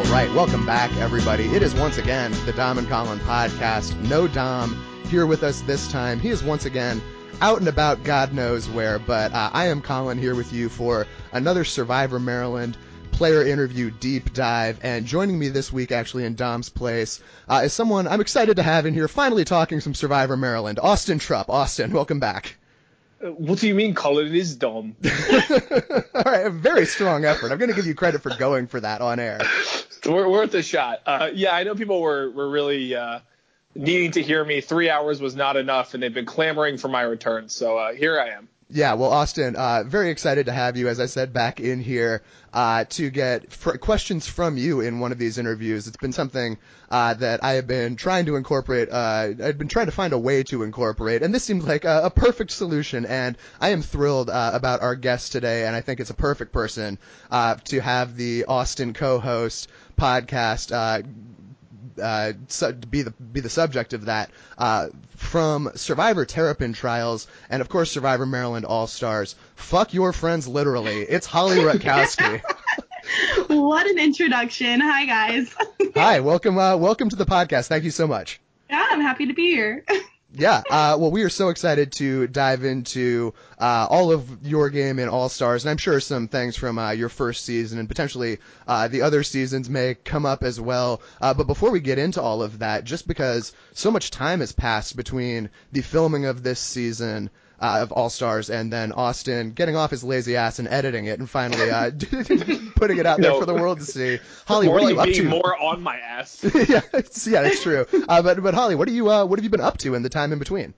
All right, welcome back, everybody. It is once again the Dom and Colin podcast. No Dom here with us this time. He is once again out and about God knows where, but I am Colin here with you for another Survivor Maryland player interview deep dive, and joining me this week actually in Dom's place is someone I'm excited to have in here finally talking some Survivor Maryland, Austin Trupp. Austin, welcome back. What do you mean, Colin? It is Dom. All right, a very strong effort. I'm going to give you credit for going for that on air. We're worth a shot. Yeah, I know people were really needing to hear me. 3 hours was not enough, and they've been clamoring for my return. So here I am. Yeah, well, Austin, very excited to have you, as I said, back in here to get questions from you in one of these interviews. It's been something that I have been trying to incorporate. I've been trying to find a way to incorporate, and this seems like a perfect solution, and I am thrilled about our guest today, and I think it's a perfect person to have the Austin co-host podcast be the subject of that from Survivor Terrapin Trials and of course Survivor Maryland All Stars. Fuck your friends, literally. It's Holly Rutkowski. What an introduction! Hi guys. Hi, welcome to the podcast. Thank you so much. Yeah, I'm happy to be here. Yeah, well, we are so excited to dive into all of your game in All-Stars, and I'm sure some things from your first season and potentially the other seasons may come up as well. But before we get into all of that, just because so much time has passed between the filming of this season of All-Stars and then Austin getting off his lazy ass and editing it and finally putting it out there for the world to see. Holly, more what are you like up being to? more on my ass. yeah, that's true. But Holly, what have you been up to in the time in between?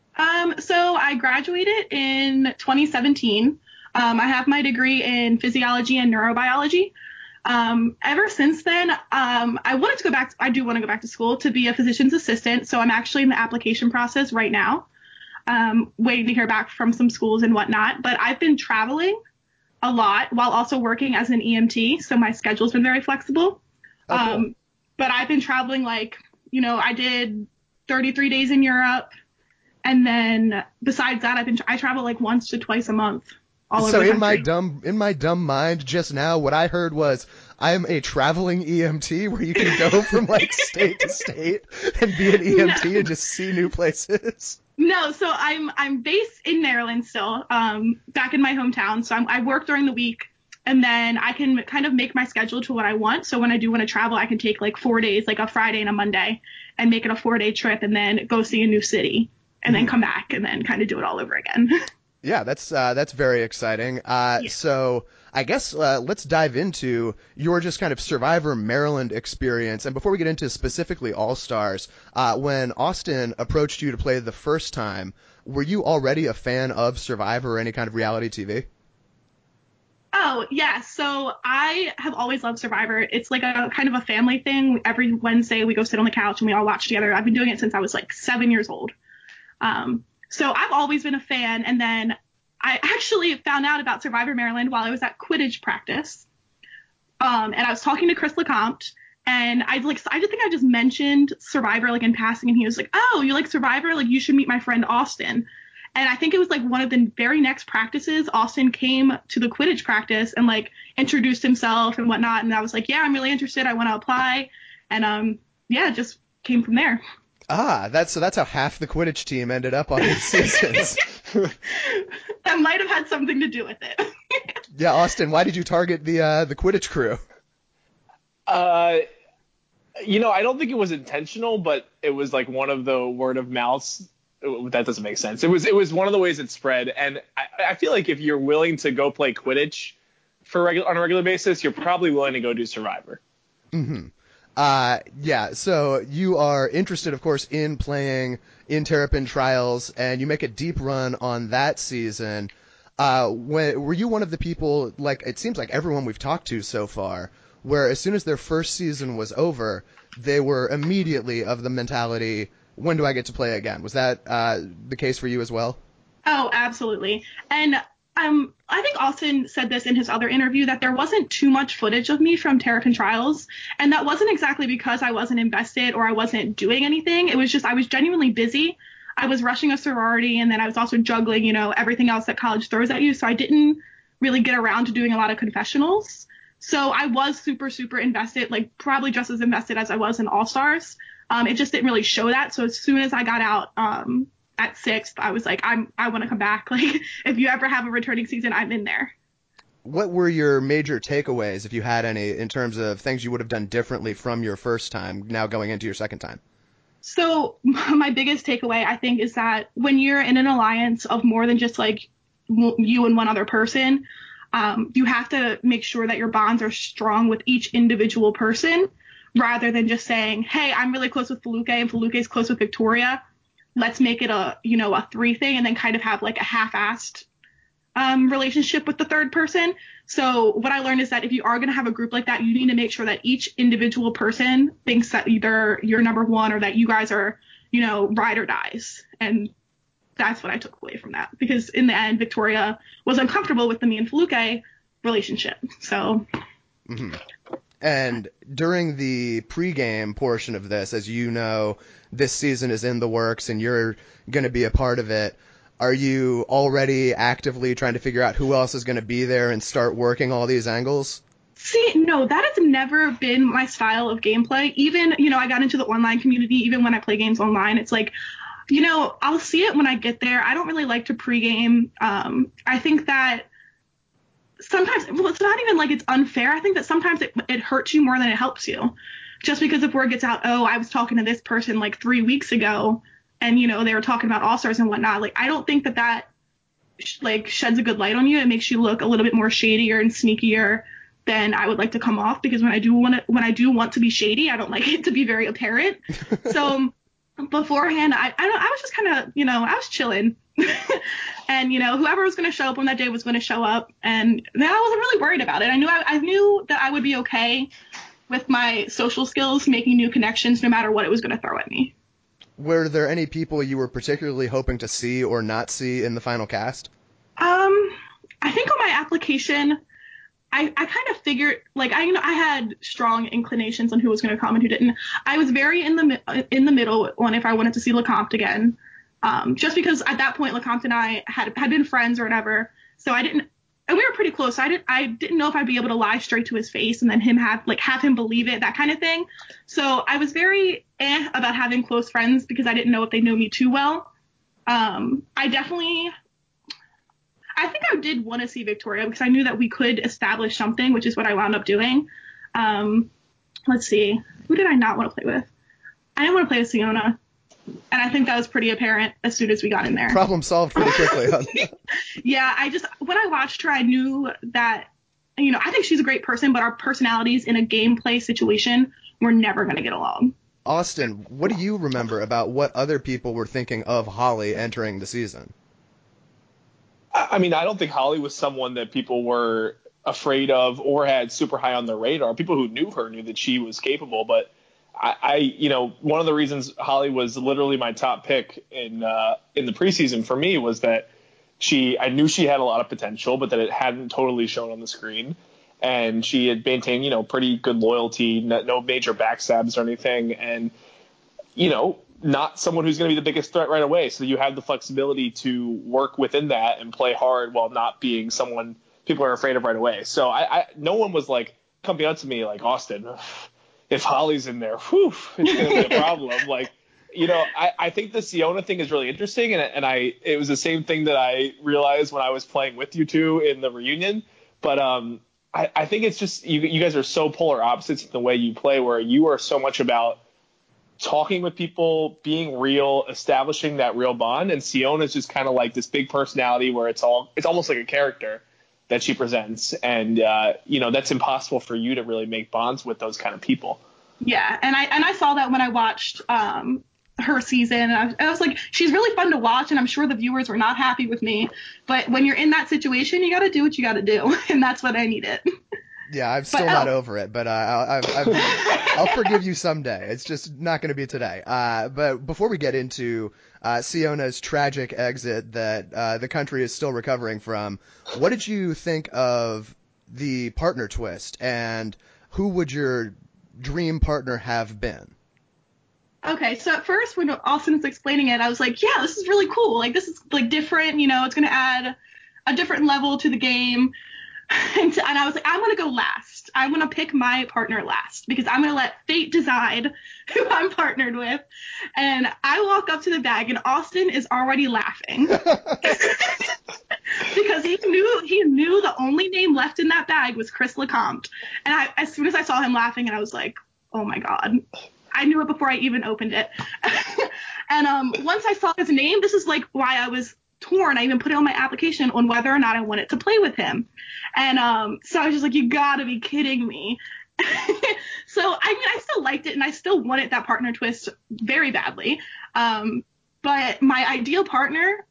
So I graduated in 2017. I have my degree in physiology and neurobiology. Ever since then, I wanted to go back. I do want to go back to school to be a physician's assistant. So I'm actually in the application process right now, waiting to hear back from some schools and whatnot. But I've been traveling a lot while also working as an EMT. So my schedule's been very flexible. Oh, cool. But I've been traveling I did 33 days in Europe. And then besides that, I travel like once to twice a month all over the country. So in my dumb mind just now, what I heard was I'm a traveling EMT where you can go from like state to state and be an EMT and just see new places. No, so I'm based in Maryland still, back in my hometown. So I work during the week, and then I can kind of make my schedule to what I want. So when I do want to travel, I can take like 4 days, like a Friday and a Monday, and make it a 4-day trip, and then go see a new city, and then come back, and then kind of do it all over again. Yeah, that's very exciting. Yeah. So I guess let's dive into your just kind of Survivor Maryland experience. And before we get into specifically All Stars, when Austin approached you to play the first time, were you already a fan of Survivor or any kind of reality TV? Oh, yeah. So I have always loved Survivor. It's like a kind of a family thing. Every Wednesday we go sit on the couch and we all watch together. I've been doing it since I was like 7 years old. So I've always been a fan. And then I actually found out about Survivor Maryland while I was at Quidditch practice. And I was talking to Chris LeCompte, and I just think I just mentioned Survivor like in passing, and he was like, "Oh, you like Survivor? Like you should meet my friend Austin." And I think it was like one of the very next practices, Austin came to the Quidditch practice and like introduced himself and whatnot. And I was like, "Yeah, I'm really interested. I want to apply." And it just came from there. That's how half the Quidditch team ended up on these seasons. That might have had something to do with it. Yeah, Austin, why did you target the Quidditch crew? I don't think it was intentional, but it was like one of the word of mouths. That doesn't make sense. It was one of the ways it spread, and I feel like if you're willing to go play Quidditch on a regular basis, you're probably willing to go do Survivor. Mm-hmm. Yeah, so you are interested, of course, in playing in Terrapin Trials, and you make a deep run on that season. Were you one of the people, like, it seems like everyone we've talked to so far, where as soon as their first season was over, they were immediately of the mentality, when do I get to play again? Was that the case for you as well? Oh, absolutely. And I think Austin said this in his other interview, that there wasn't too much footage of me from Terrapin Trials. And that wasn't exactly because I wasn't invested or I wasn't doing anything. It was just I was genuinely busy. I was rushing a sorority, and then I was also juggling, everything else that college throws at you. So I didn't really get around to doing a lot of confessionals. So I was super, super invested, like probably just as invested as I was in All-Stars. It just didn't really show that. So as soon as I got out at 6th, I was like, I want to come back. Like, if you ever have a returning season, I'm in there. What were your major takeaways, if you had any, in terms of things you would have done differently from your first time, now going into your second time? So my biggest takeaway, I think, is that when you're in an alliance of more than just like you and one other person, you have to make sure that your bonds are strong with each individual person, rather than just saying, hey, I'm really close with Feluke and Feluke's close with Victoria. Let's make it a 3 thing, and then kind of have like a half-assed relationship with the third person. So what I learned is that if you are going to have a group like that, you need to make sure that each individual person thinks that either you're number one or that you guys are, ride or dies. And that's what I took away from that, because in the end, Victoria was uncomfortable with the me and Feluke relationship. So. Mm-hmm. And during the pregame portion of this, as you know, this season is in the works and you're going to be a part of it. Are you already actively trying to figure out who else is going to be there and start working all these angles? See, no, that has never been my style of gameplay. Even, I got into the online community, even when I play games online, it's like, I'll see it when I get there. I don't really like to pregame. I think that sometimes, well, it's not even like it's unfair. I think that sometimes it hurts you more than it helps you. Just because if word gets out, oh, I was talking to this person like 3 weeks ago, and, they were talking about All-Stars and whatnot. Like, I don't think that sheds a good light on you. It makes you look a little bit more shadier and sneakier than I would like to come off, because when I do want to be shady, I don't like it to be very apparent. So beforehand, I was just kind of, I was chilling. And, whoever was going to show up on that day was going to show up. And I wasn't really worried about it. I knew that I would be okay with my social skills, making new connections, no matter what it was going to throw at me. Were there any people you were particularly hoping to see or not see in the final cast? I think on my application, I kind of figured, like, I had strong inclinations on who was going to come and who didn't. I was very in the middle on if I wanted to see LeCompte again, just because at that point LeCompte and I had been friends or whatever. So and we were pretty close. So I didn't know if I'd be able to lie straight to his face and then have him believe it, that kind of thing. So I was very about having close friends, because I didn't know if they know me too well. I think I did want to see Victoria, because I knew that we could establish something, which is what I wound up doing. Let's see. Who did I not want to play with? I didn't want to play with Siona. And I think that was pretty apparent as soon as we got in there. Problem solved pretty quickly. Yeah, when I watched her, I knew that, I think she's a great person, but our personalities in a gameplay situation were never going to get along. Austin, what do you remember about what other people were thinking of Holly entering the season? I mean, I don't think Holly was someone that people were afraid of or had super high on their radar. People who knew her knew that she was capable, but one of the reasons Holly was literally my top pick in the preseason for me was that I knew she had a lot of potential, but that it hadn't totally shown on the screen. And she had maintained, pretty good loyalty, no major backstabs or anything. And, not someone who's going to be the biggest threat right away. So you have the flexibility to work within that and play hard while not being someone people are afraid of right away. So no one was like coming out to me like, Austin, if Holly's in there, whew, it's going to be a problem. Like, I think the Siona thing is really interesting. And it was the same thing that I realized when I was playing with you two in the reunion. But I think it's just you guys are so polar opposites in the way you play, where you are so much about talking with people, being real, establishing that real bond. And Siona's just kind of like this big personality where it's almost like a character that she presents. And, that's impossible for you to really make bonds with those kind of people. Yeah. And I saw that when I watched her season. I was like, she's really fun to watch, and I'm sure the viewers were not happy with me. But when you're in that situation, you got to do what you got to do. And that's what I needed. Yeah, I'm still not over it, but I'll forgive you someday. It's just not going to be today. But before we get into Siona's tragic exit that the country is still recovering from, what did you think of the partner twist, and who would your dream partner have been? Okay, so at first when Austin was explaining it, I was like, yeah, this is really cool. Like, this is like different, it's going to add a different level to the game. And I was like, I'm going to go last. I'm going to pick my partner last because I'm going to let fate decide who I'm partnered with. And I walk up to the bag and Austin is already laughing because he knew the only name left in that bag was Chris LeCompte. And as soon as I saw him laughing, and I was like, oh my God. I knew it before I even opened it. And once I saw his name, this is like why I was torn. I even put it on my application on whether or not I wanted to play with him. And so I was just like, you gotta be kidding me. So I mean, I still liked it and I still wanted that partner twist very badly. But my ideal partner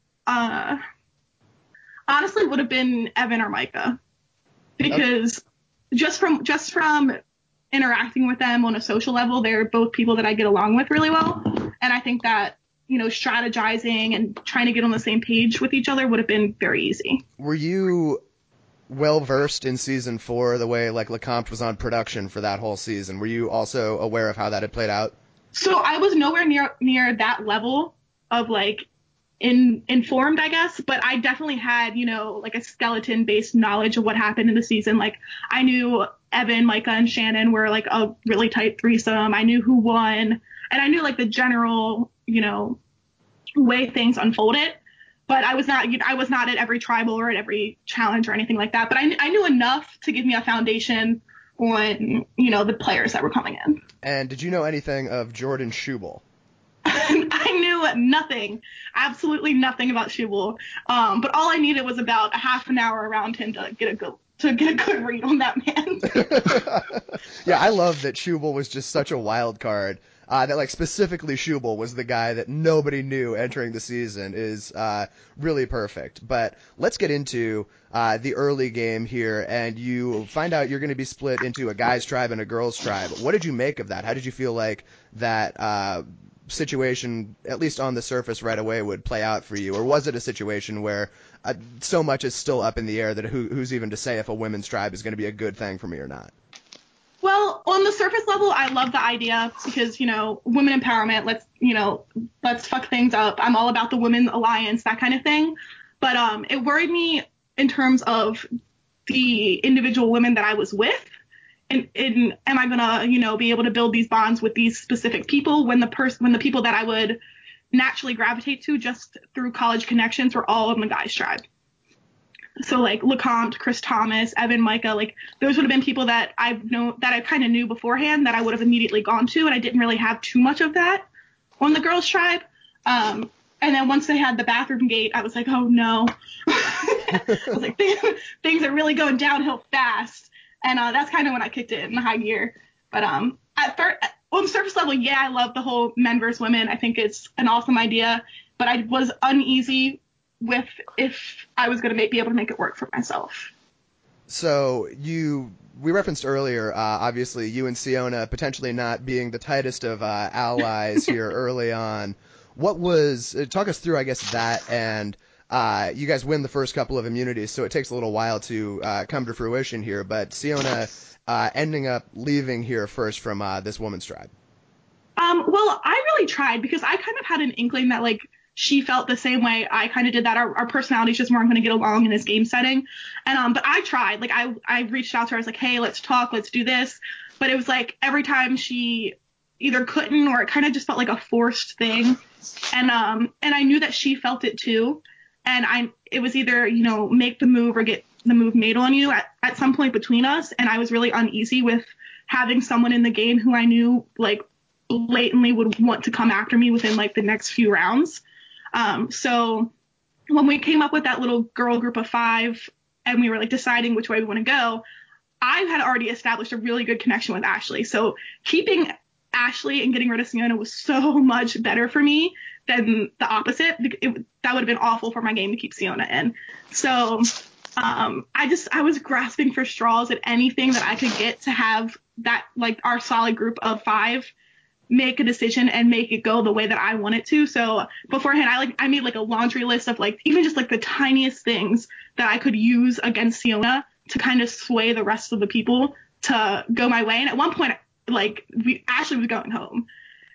honestly would have been Evan or Micah, because just from interacting with them on a social level, they're both people that I get along with really well. And I think that, you know, strategizing and trying to get on the same page with each other would have been very easy. Were you well versed in season 4, the way like LeCompte was on production for that whole season? Were you also aware of how that had played out? So I was nowhere near that level of like informed, I guess, but I definitely had, you know, like a skeleton based knowledge of what happened in the season. Like I knew Evan, Micah, and Shannon were like a really tight threesome. I knew who won, and I knew like the general, you know, way things unfolded. But I was not at every tribal or at every challenge or anything like that. But I knew enough to give me a foundation on, you know, the players that were coming in. And did you know anything of Jordan Schubel? I knew nothing, absolutely nothing about Schubel. But all I needed was about a half an hour around him to get a good read on that man. Yeah, I love that Schubel was just such a wild card. That like specifically Schubel was the guy that nobody knew entering the season is really perfect. But let's get into the early game here, and you find out you're going to be split into a guys tribe and a girls tribe. What did you make of that? How did you feel like that situation, at least on the surface right away, would play out for you? Or was it a situation where so much is still up in the air that who's even to say if a women's tribe is going to be a good thing for me or not? Well, on the surface level, I love the idea because, you know, women empowerment, let's fuck things up. I'm all about the women's alliance, that kind of thing. But it worried me in terms of the individual women that I was with. And am I gonna, you know, be able to build these bonds with these specific people when the people that I would naturally gravitate to just through college connections were all in the guys tribe? So like LeCompte, Chris Thomas, Evan, Micah, like those would have been people that I kind of knew beforehand that I would have immediately gone to, and I didn't really have too much of that on the girls' tribe. And then once they had the bathroom gate, I was like, oh no. I was like, things are really going downhill fast, and that's kind of when I kicked it in high gear. But at first, on the surface level, yeah, I love the whole men versus women. I think it's an awesome idea, but I was uneasy with if I was going to be able to make it work for myself. So we referenced earlier, obviously, you and Siona potentially not being the tightest of allies here early on. Talk us through, I guess, that, and you guys win the first couple of immunities, so it takes a little while to come to fruition here, but Siona ending up leaving here first from this woman's tribe. Well, I really tried because I kind of had an inkling that, like, she felt the same way I kind of did, that our personalities just weren't going to get along in this game setting. And but I tried. Like I reached out to her. I was like, hey, let's talk. Let's do this. But it was like every time she either couldn't, or it kind of just felt like a forced thing. And I knew that she felt it too. And it was either, you know, make the move or get the move made on you at some point between us. And I was really uneasy with having someone in the game who I knew like blatantly would want to come after me within like the next few rounds. So when we came up with that little girl group of 5 and we were like deciding which way we want to go, I had already established a really good connection with Ashley. So keeping Ashley and getting rid of Siona was so much better for me than the opposite. That would have been awful for my game to keep Siona in. So I was grasping for straws at anything that I could get to have that, like, our solid group of 5 make a decision and make it go the way that I want it to. So beforehand, I made like a laundry list of like even just like the tiniest things that I could use against Siona to kind of sway the rest of the people to go my way. And at one point, like Ashley was going home,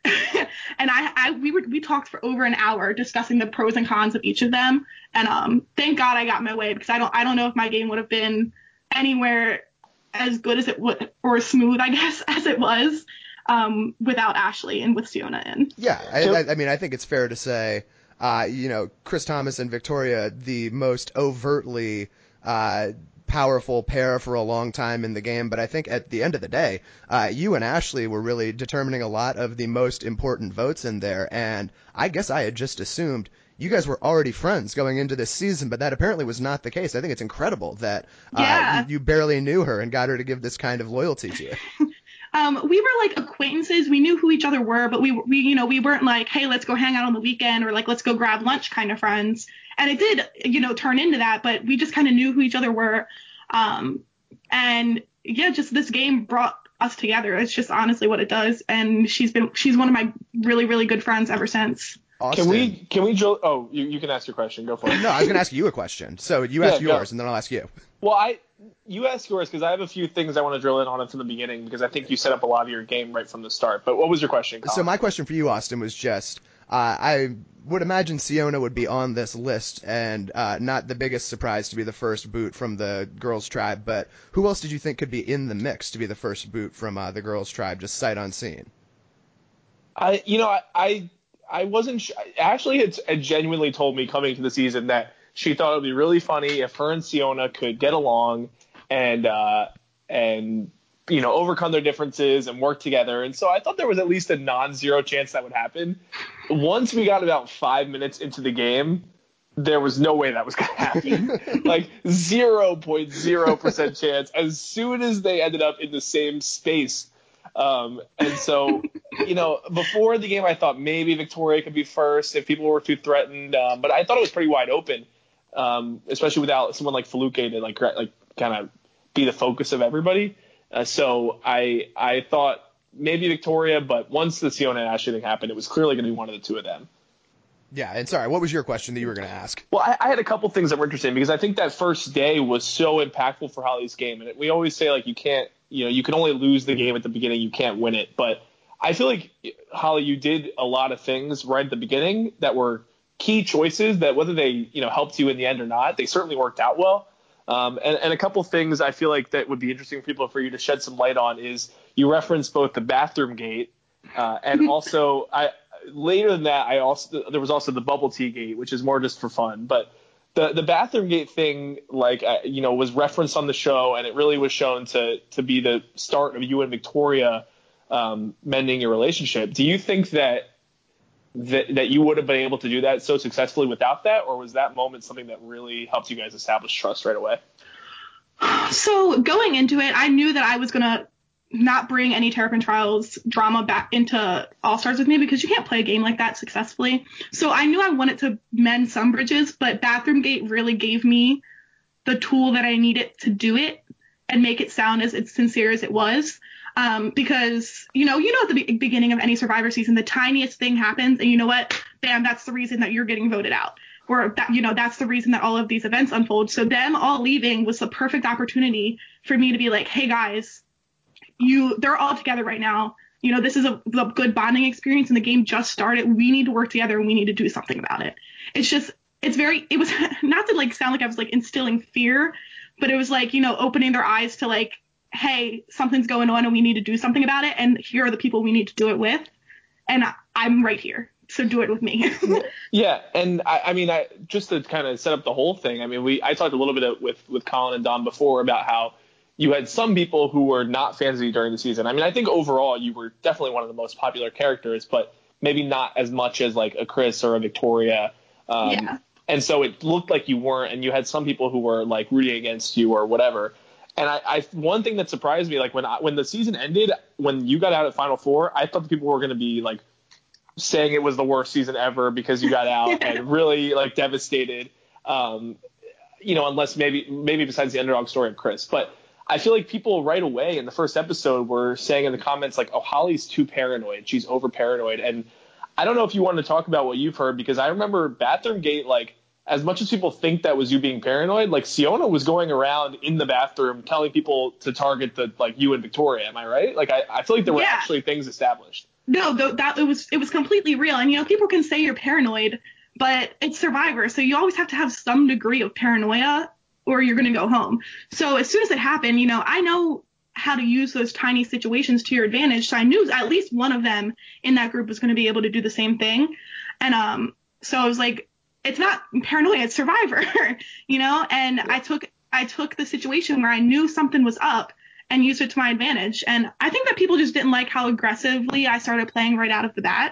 and we talked for over an hour discussing the pros and cons of each of them. And thank God I got my way, because I don't know if my game would have been anywhere as good as it would, or smooth, I guess, as it was without Ashley and with Siona in. Yeah, I mean, I think it's fair to say, Chris Thomas and Victoria, the most overtly powerful pair for a long time in the game, but I think at the end of the day, you and Ashley were really determining a lot of the most important votes in there, and I guess I had just assumed you guys were already friends going into this season, but that apparently was not the case. I think it's incredible that you barely knew her and got her to give this kind of loyalty to you. We were like acquaintances. We knew who each other were, but we weren't like, hey, let's go hang out on the weekend, or like, let's go grab lunch kind of friends. And it did, turn into that, but we just kind of knew who each other were. And yeah, just this game brought us together. It's just honestly what it does. And she's one of my really, really good friends ever since. Austin. Can we drill? Oh, you can ask your question. Go for it. No, I was going to ask you a question. So you ask yours, and then I'll ask you. Well, you ask yours because I have a few things I want to drill in on it from the beginning, because I think you set up a lot of your game right from the start. But what was your question, Colin? So my question for you, Austin, was just I would imagine Siona would be on this list, and not the biggest surprise to be the first boot from the girls' tribe. But who else did you think could be in the mix to be the first boot from the girls' tribe, just sight unseen? I wasn't Ashley had genuinely told me coming to the season that she thought it would be really funny if her and Siona could get along and overcome their differences and work together. And so I thought there was at least a non-zero chance that would happen. Once we got about 5 minutes into the game, there was no way that was going to happen. Like 0.0% chance. As soon as they ended up in the same space. And so, before the game, I thought maybe Victoria could be first if people were too threatened. But I thought it was pretty wide open, especially without someone like Feluke to kind of be the focus of everybody. So I thought maybe Victoria, but once the Siona and Ashley thing happened, it was clearly going to be one of the two of them. Yeah, and sorry, what was your question that you were going to ask? Well, I had a couple things that were interesting, because I think that first day was so impactful for Holly's game. And we always say, like, you can't, you can only lose the game at the beginning. You can't win it. But I feel like, Holly, you did a lot of things right at the beginning that were key choices that, whether they, helped you in the end or not, they certainly worked out well. And a couple things I feel like that would be interesting for people, for you to shed some light on, is you referenced both the bathroom gate and also later than that, there was also the bubble tea gate, which is more just for fun. But the bathroom gate thing, was referenced on the show, and it really was shown to be the start of you and Victoria mending your relationship. Do you think that you would have been able to do that so successfully without that, or was that moment something that really helped you guys establish trust right away? So going into it, I knew that I was going to not bring any Terrapin Trials drama back into All-Stars with me, because you can't play a game like that successfully. So I knew I wanted to mend some bridges, but Bathroom Gate really gave me the tool that I needed to do it and make it sound as sincere as it was. Because, at the beginning of any Survivor season, the tiniest thing happens, and you know what? Bam, that's the reason that you're getting voted out. Or that, that's the reason that all of these events unfold. So them all leaving was the perfect opportunity for me to be like, hey guys, they're all together right now. This is a good bonding experience, and the game just started. We need to work together, and we need to do something about it. It was not to sound like I was instilling fear, but it was opening their eyes to hey, something's going on and we need to do something about it. And here are the people we need to do it with. And I'm right here. So do it with me. Yeah. And I just to kind of set up the whole thing. I talked a little bit with Colin and Dom before about how you had some people who were not fans of you during the season. I think overall you were definitely one of the most popular characters, but maybe not as much as a Chris or a Victoria. Yeah. And so it looked like you weren't, and you had some people who were rooting against you or whatever. And one thing that surprised me, when the season ended, when you got out at Final Four, I thought the people were going to be saying it was the worst season ever because you got out and really devastated. Unless maybe besides the underdog story of Chris, but I feel like people right away in the first episode were saying in the comments oh, Holly's too paranoid. She's over paranoid. And I don't know if you want to talk about what you've heard, because I remember Bathroom Gate, as much as people think that was you being paranoid, Siona was going around in the bathroom telling people to target you and Victoria. Am I right? I feel like there were actually things established. No, that it was completely real. And people can say you're paranoid, but it's Survivor, so you always have to have some degree of paranoia or you're going to go home. So as soon as it happened, I know how to use those tiny situations to your advantage. So I knew at least one of them in that group was going to be able to do the same thing. And so I was like, it's not paranoia, it's Survivor, and I took the situation where I knew something was up and used it to my advantage. And I think that people just didn't like how aggressively I started playing right out of the bat.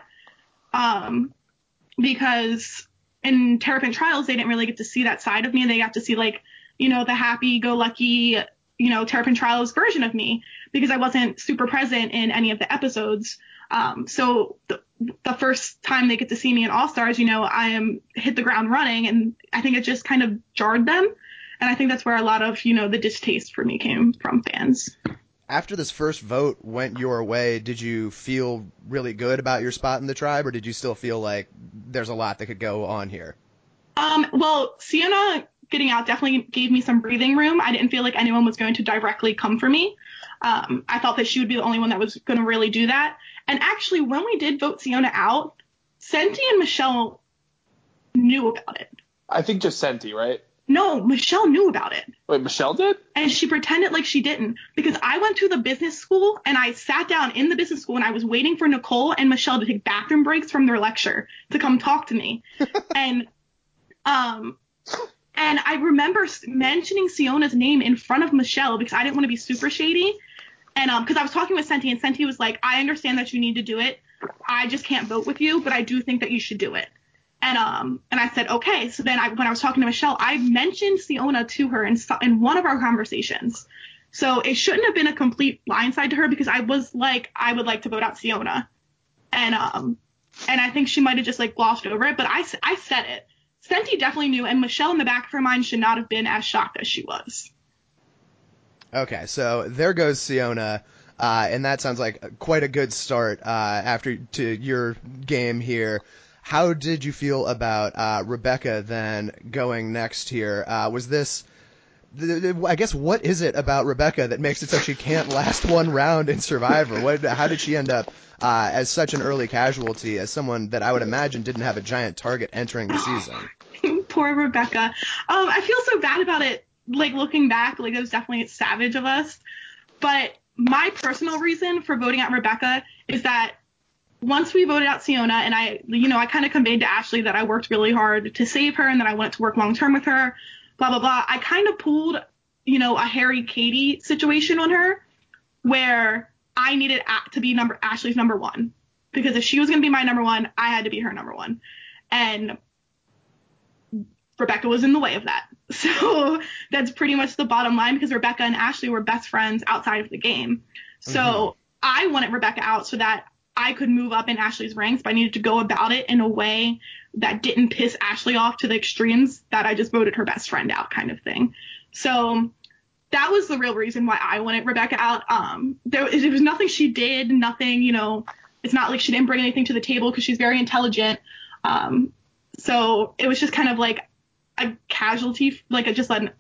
Because in Terrapin Trials, they didn't really get to see that side of me. They got to see the happy-go-lucky, Terrapin Trials version of me, because I wasn't super present in any of the episodes. So the first time they get to see me in All Stars, I am hit the ground running, and I think it just kind of jarred them. And I think that's where a lot of, the distaste for me came from fans. After this first vote went your way, did you feel really good about your spot in the tribe, or did you still feel like there's a lot that could go on here? Well, Siona getting out definitely gave me some breathing room. I didn't feel like anyone was going to directly come for me. I thought that she would be the only one that was going to really do that. And actually, when we did vote Siona out, Senti and Michelle knew about it. I think just Senti, right? No, Michelle knew about it. Wait, Michelle did? And she pretended like she didn't, because I went to the business school and I sat down in the business school and I was waiting for Nicole and Michelle to take bathroom breaks from their lecture to come talk to me. And I remember mentioning Siona's name in front of Michelle because I didn't want to be super shady. And because I was talking with Senti, and Senti was like, I understand that you need to do it. I just can't vote with you, but I do think that you should do it. And I said, okay. So then when I was talking to Michelle, I mentioned Siona to her in one of our conversations. So it shouldn't have been a complete blindside to her, because I was like, I would like to vote out Siona. And I think she might have just glossed over it, but I said it. Senti definitely knew, and Michelle in the back of her mind should not have been as shocked as she was. Okay, so there goes Siona, and that sounds like quite a good start after to your game here. How did you feel about Rebecca then going next here? Was this, I guess, what is it about Rebecca that makes it so she can't last one round in Survivor? How did she end up as such an early casualty, as someone that I would imagine didn't have a giant target entering the season? Poor Rebecca. I feel so bad about it. Looking back, it was definitely savage of us. But my personal reason for voting out Rebecca is that once we voted out Siona, and I kind of conveyed to Ashley that I worked really hard to save her and that I wanted to work long term with her, blah, blah, blah. I kind of pulled, a Harry Katie situation on her, where I needed to be Ashley's number one, because if she was going to be my number one, I had to be her number one. And Rebecca was in the way of that. So that's pretty much the bottom line, because Rebecca and Ashley were best friends outside of the game. So I wanted Rebecca out so that I could move up in Ashley's ranks, but I needed to go about it in a way that didn't piss Ashley off to the extremes that I just voted her best friend out, kind of thing. So that was the real reason why I wanted Rebecca out. There was nothing she did, nothing, it's not like she didn't bring anything to the table, because she's very intelligent. So it was just kind of like a casualty, what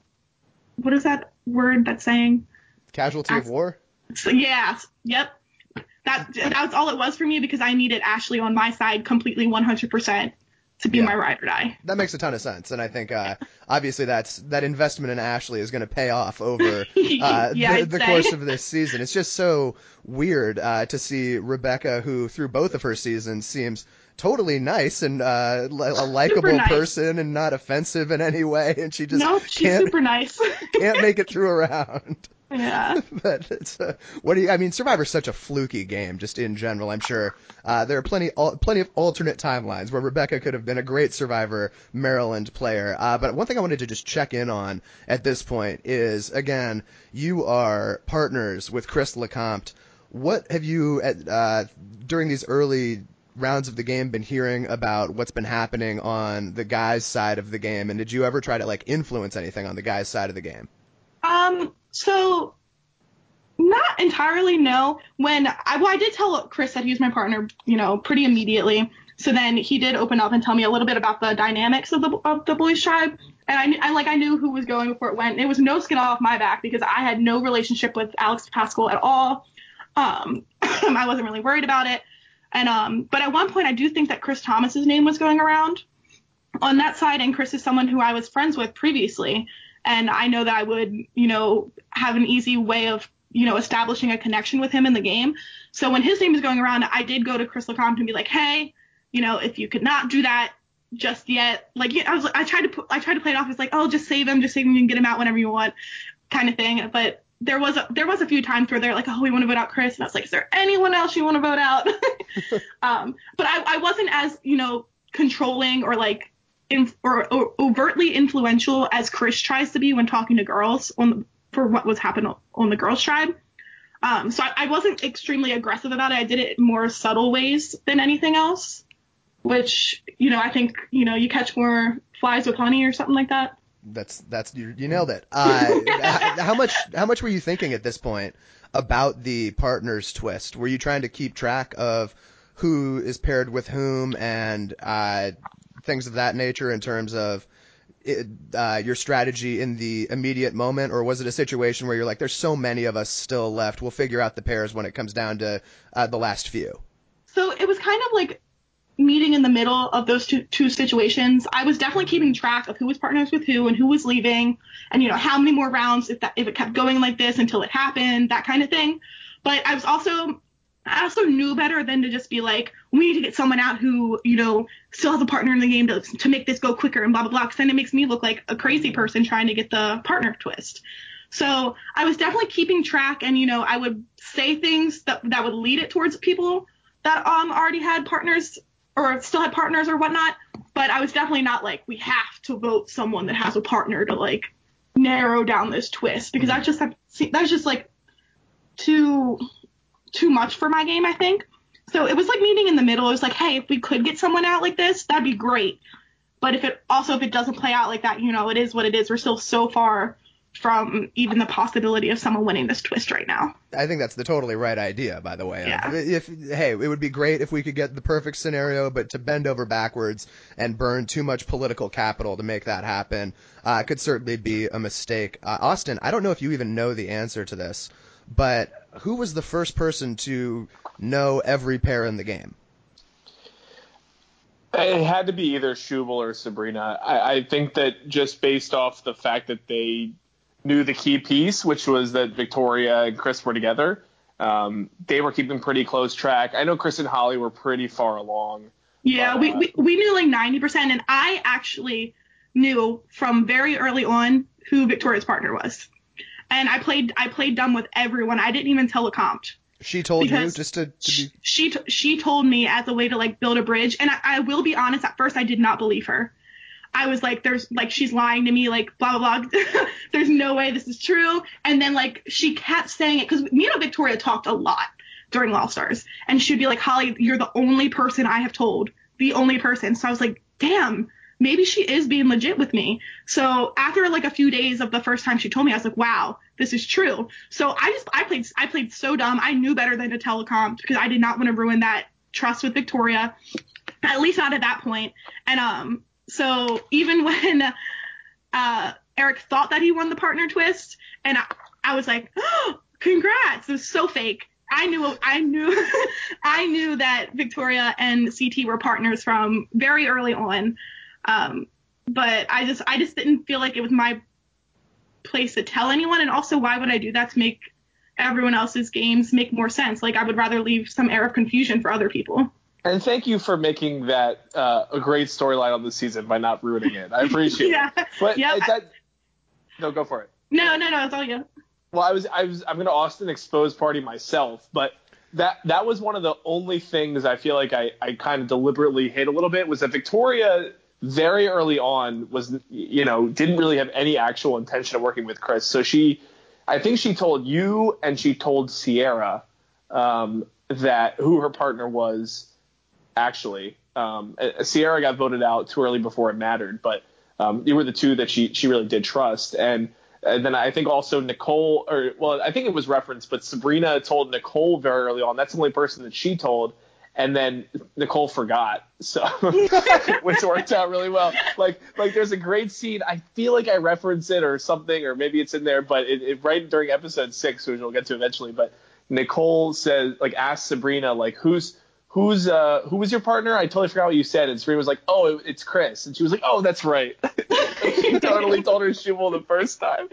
is that word that's saying? Casualty of war? So, yeah, yep. That's all it was for me, because I needed Ashley on my side completely 100% to be my ride or die. That makes a ton of sense. And I think, obviously that investment in Ashley is going to pay off over the course of this season. It's just so weird to see Rebecca, who through both of her seasons seems totally nice and a likable person and not offensive in any way. And she just she's super nice. can't make it through a round. Yeah. But it's Survivor's such a fluky game, just in general. I'm sure there are plenty of alternate timelines where Rebecca could have been a great Survivor Maryland player. But one thing I wanted to just check in on at this point is, again, you are partners with Chris LeCompte. What have you, during these early rounds of the game, been hearing about what's been happening on the guys' side of the game? And did you ever try to influence anything on the guys' side of the game? So not entirely, no. I did tell Chris that he was my partner, pretty immediately. So then he did open up and tell me a little bit about the dynamics of the boys tribe. And I knew who was going before it went. It was no skin off my back, because I had no relationship with Alex Pascal at all. I wasn't really worried about it. And, but at one point I do think that Chris Thomas's name was going around on that side. And Chris is someone who I was friends with previously. and I know that I would, have an easy way of, establishing a connection with him in the game. So when his name is going around, I did go to Chris LeCompte and be like, hey, if you could not do that just yet, like, I tried to play it off as like, oh, just save him, you can get him out whenever you want, kind of thing. But there was a few times where they're like, oh, we want to vote out Chris, and I was like, is there anyone else you want to vote out? But I wasn't as, controlling or like or overtly influential as Chris tries to be when talking to girls for what was happening on the girls' tribe. So I wasn't extremely aggressive about it. I did it in more subtle ways than anything else, which, I think, you catch more flies with honey or something like that. That's you nailed it. How much were you thinking at this point about the partners twist? Were you trying to keep track of who is paired with whom and things of that nature in terms of your strategy in the immediate moment, or was it a situation where you're like, there's so many of us still left, we'll figure out the pairs when it comes down to the last few? So it was kind of like meeting in the middle of those two situations. I was definitely keeping track of who was partners with who and who was leaving, and how many more rounds if it kept going like this until it happened, that kind of thing. But I also knew better than to just be like, we need to get someone out who, still has a partner in the game to make this go quicker and blah, blah, blah. Because then it makes me look like a crazy person trying to get the partner twist. So I was definitely keeping track, and, I would say things that would lead it towards people that already had partners or still had partners or whatnot. But I was definitely not like, we have to vote someone that has a partner to like narrow down this twist, because that's just like too much for my game, I think. So it was like meeting in the middle. It was like, hey, if we could get someone out like this, that'd be great. But if it doesn't play out like that, it is what it is. We're still so far from even the possibility of someone winning this twist right now. I think that's the totally right idea, by the way. Yeah. It would be great if we could get the perfect scenario, but to bend over backwards and burn too much political capital to make that happen could certainly be a mistake. Austin, I don't know if you even know the answer to this, but who was the first person to know every pair in the game? It had to be either Schubel or Sabrina. I think that just based off the fact that they knew the key piece, which was that Victoria and Chris were together, they were keeping pretty close track. I know Chris and Holly were pretty far along. Yeah, but, we knew like 90%, and I actually knew from very early on who Victoria's partner was. And I played dumb with everyone. I didn't even tell LeCompte. She told you just to be... She told me as a way to like build a bridge. And I will be honest, at first I did not believe her. I was like, she's lying to me, like blah, blah, blah. There's no way this is true. And then like she kept saying it, because me and Victoria talked a lot during All Stars. And she'd be like, Holly, you're the only person I have told. The only person. So I was like, damn. Maybe she is being legit with me. So after like a few days of the first time she told me, I was like, wow, this is true. So I played so dumb. I knew better than to tell LeCompte, because I did not want to ruin that trust with Victoria, at least not at that point. And so even when Eric thought that he won the partner twist, and I was like, oh, congrats. It was so fake. I knew that Victoria and CT were partners from very early on. But I just didn't feel like it was my place to tell anyone. And also, why would I do that to make everyone else's games make more sense? Like, I would rather leave some air of confusion for other people. And thank you for making that a great storyline on the season by not ruining it. I appreciate it. But no, go for it. No, it's all you. Well, I'm going to Austin expose party myself, but that was one of the only things I feel like I kind of deliberately hid a little bit, was that Victoria very early on was, didn't really have any actual intention of working with Chris. So I think she told you and she told Sierra that who her partner was actually. Sierra got voted out too early before it mattered, but you were the two that she really did trust. And then I think also Nicole, I think it was referenced, but Sabrina told Nicole very early on. That's the only person that she told. And then Nicole forgot, so which worked out really well. Like there's a great scene. I feel like I referenced it or something, or maybe it's in there, but it right during episode 6, which we'll get to eventually. But Nicole asked Sabrina, like, who was your partner? I totally forgot what you said. And Sabrina was like, oh, it's Chris. And she was like, oh, that's right. He totally told her Shubal the first time.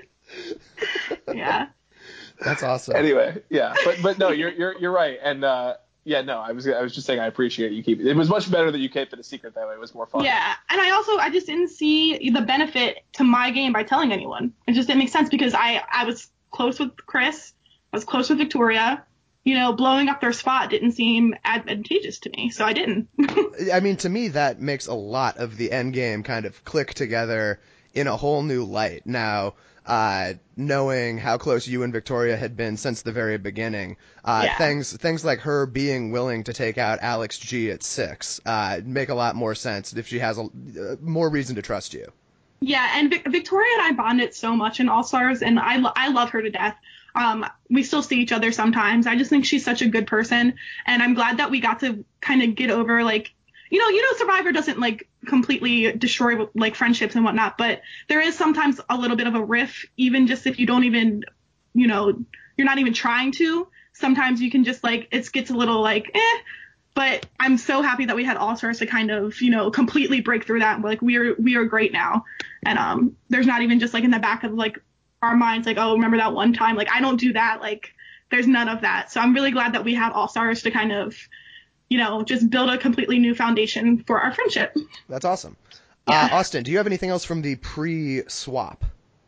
Yeah. That's awesome. Anyway, yeah, but no, you're right, and yeah, no, I was just saying I appreciate you keep it. It was much better that you kept it a secret that way. It was more fun. Yeah, and I just didn't see the benefit to my game by telling anyone. It just didn't make sense because I was close with Chris, I was close with Victoria. You know, blowing up their spot didn't seem advantageous to me, so I didn't. I mean, to me, that makes a lot of the end game kind of click together in a whole new light. Now, knowing how close you and Victoria had been since the very beginning, things like her being willing to take out Alex G at 6 make a lot more sense if she has more reason to trust you. Yeah, and Victoria and I bonded so much in All-Stars, and I love her to death. We still see each other sometimes. I just think she's such a good person, and I'm glad that we got to kind of get over, like, you know, Survivor doesn't, like, completely destroy, like, friendships and whatnot, but there is sometimes a little bit of a riff, even just if you don't even, you know, you're not even trying to. Sometimes you can just, like, it gets a little, like, But I'm so happy that we had All-Stars to kind of, you know, completely break through that. Like, we are great now. And there's not even just, like, in the back of, like, our minds, like, oh, remember that one time? Like, I don't do that. Like, there's none of that. So I'm really glad that we had All-Stars to kind of, you know, just build a completely new foundation for our friendship. That's awesome. Yeah. Austin, do you have anything else from the pre-swap?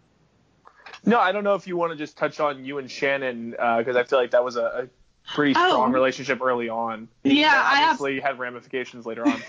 No, I don't know if you want to just touch on you and Shannon, because I feel like that was a pretty strong relationship early on. Yeah, that obviously had ramifications later on.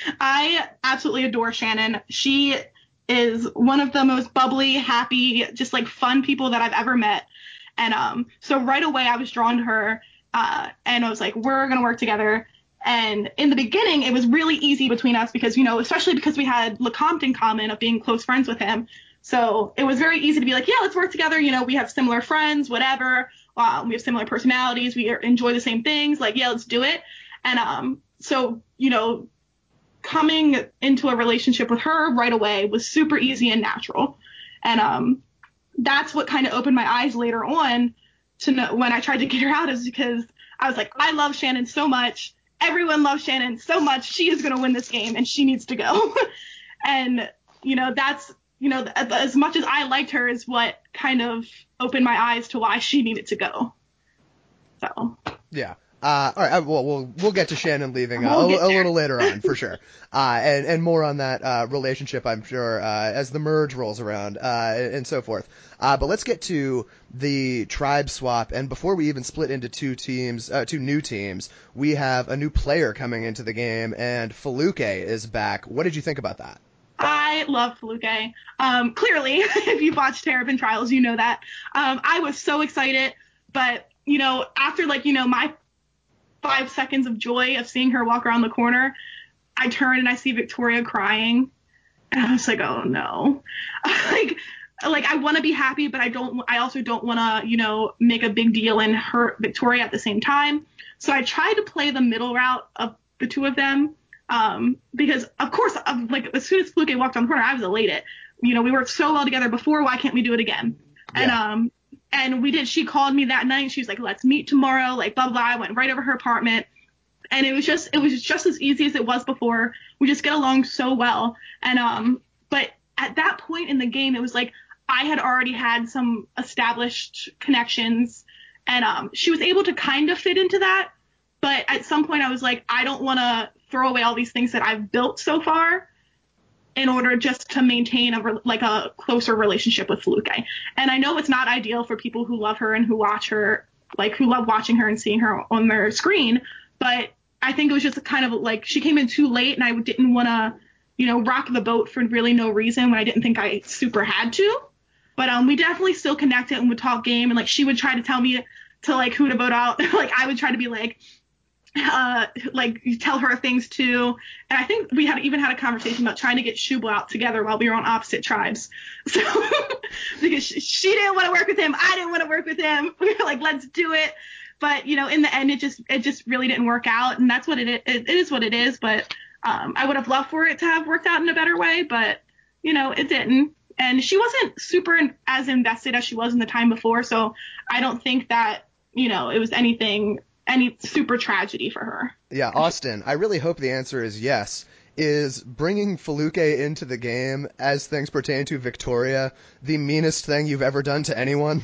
I absolutely adore Shannon. She is one of the most bubbly, happy, just like fun people that I've ever met. And so right away I was drawn to her, and I was like, we're gonna work together. And in the beginning, it was really easy between us because, you know, especially because we had LeCompte in common of being close friends with him. So it was very easy to be like, yeah, let's work together. You know, we have similar friends, whatever. We have similar personalities. We enjoy the same things. Like, yeah, let's do it. And so, you know, coming into a relationship with her right away was super easy and natural. And that's what kind of opened my eyes later on to know when I tried to get her out, is because I was like, I love Shannon so much. Everyone loves Shannon so much. She is going to win this game and she needs to go. And, you know, that's, you know, as much as I liked her is what kind of opened my eyes to why she needed to go. So. Yeah. All right. Well, we'll get to Shannon leaving a little later on for sure. And more on that relationship, I'm sure, as the merge rolls around, and so forth. But let's get to the tribe swap. And before we even split into two new teams, we have a new player coming into the game, and Feluke is back. What did you think about that? I love Feluke. Clearly, if you've watched Terrapin Trials, you know that. I was so excited, but, you know, after, like, you know, my 5 seconds of joy of seeing her walk around the corner, I turn and I see Victoria crying, and I was like, oh no. like I want to be happy, but I also don't want to, you know, make a big deal and hurt Victoria at the same time. So I tried to play the middle route of the two of them, because of course, like, as soon as Feluke walked on the corner, I was elated. You know, we worked so well together before, why can't we do it again? Yeah. And we did. She called me that night and she was like, let's meet tomorrow, like, blah, blah. I went right over her apartment, and it was just as easy as it was before. We just get along so well. And, but at that point in the game, it was like, I had already had some established connections, and, she was able to kind of fit into that. But at some point I was like, I don't want to throw away all these things that I've built so far in order just to maintain a closer relationship with Feluke. And I know it's not ideal for people who love her and who watch her, like, who love watching her and seeing her on their screen. But I think it was just kind of like she came in too late, and I didn't want to, you know, rock the boat for really no reason when I didn't think I super had to. But we definitely still connected and would talk game, and, like, she would try to tell me to, like, who to vote out. Like, I would try to be like tell her things too. And I think we even had a conversation about trying to get Shubal out together while we were on opposite tribes. So because she didn't want to work with him, I didn't want to work with him. We were like, let's do it. But, you know, in the end, it just really didn't work out, and that's what it is what it is. But I would have loved for it to have worked out in a better way, but, you know, it didn't. And she wasn't super as invested as she was in the time before, so I don't think that, you know, it was any super tragedy for her. Yeah, Austin, I really hope the answer is yes. is bringing Feluke into the game as things pertain to Victoria the meanest thing you've ever done to anyone?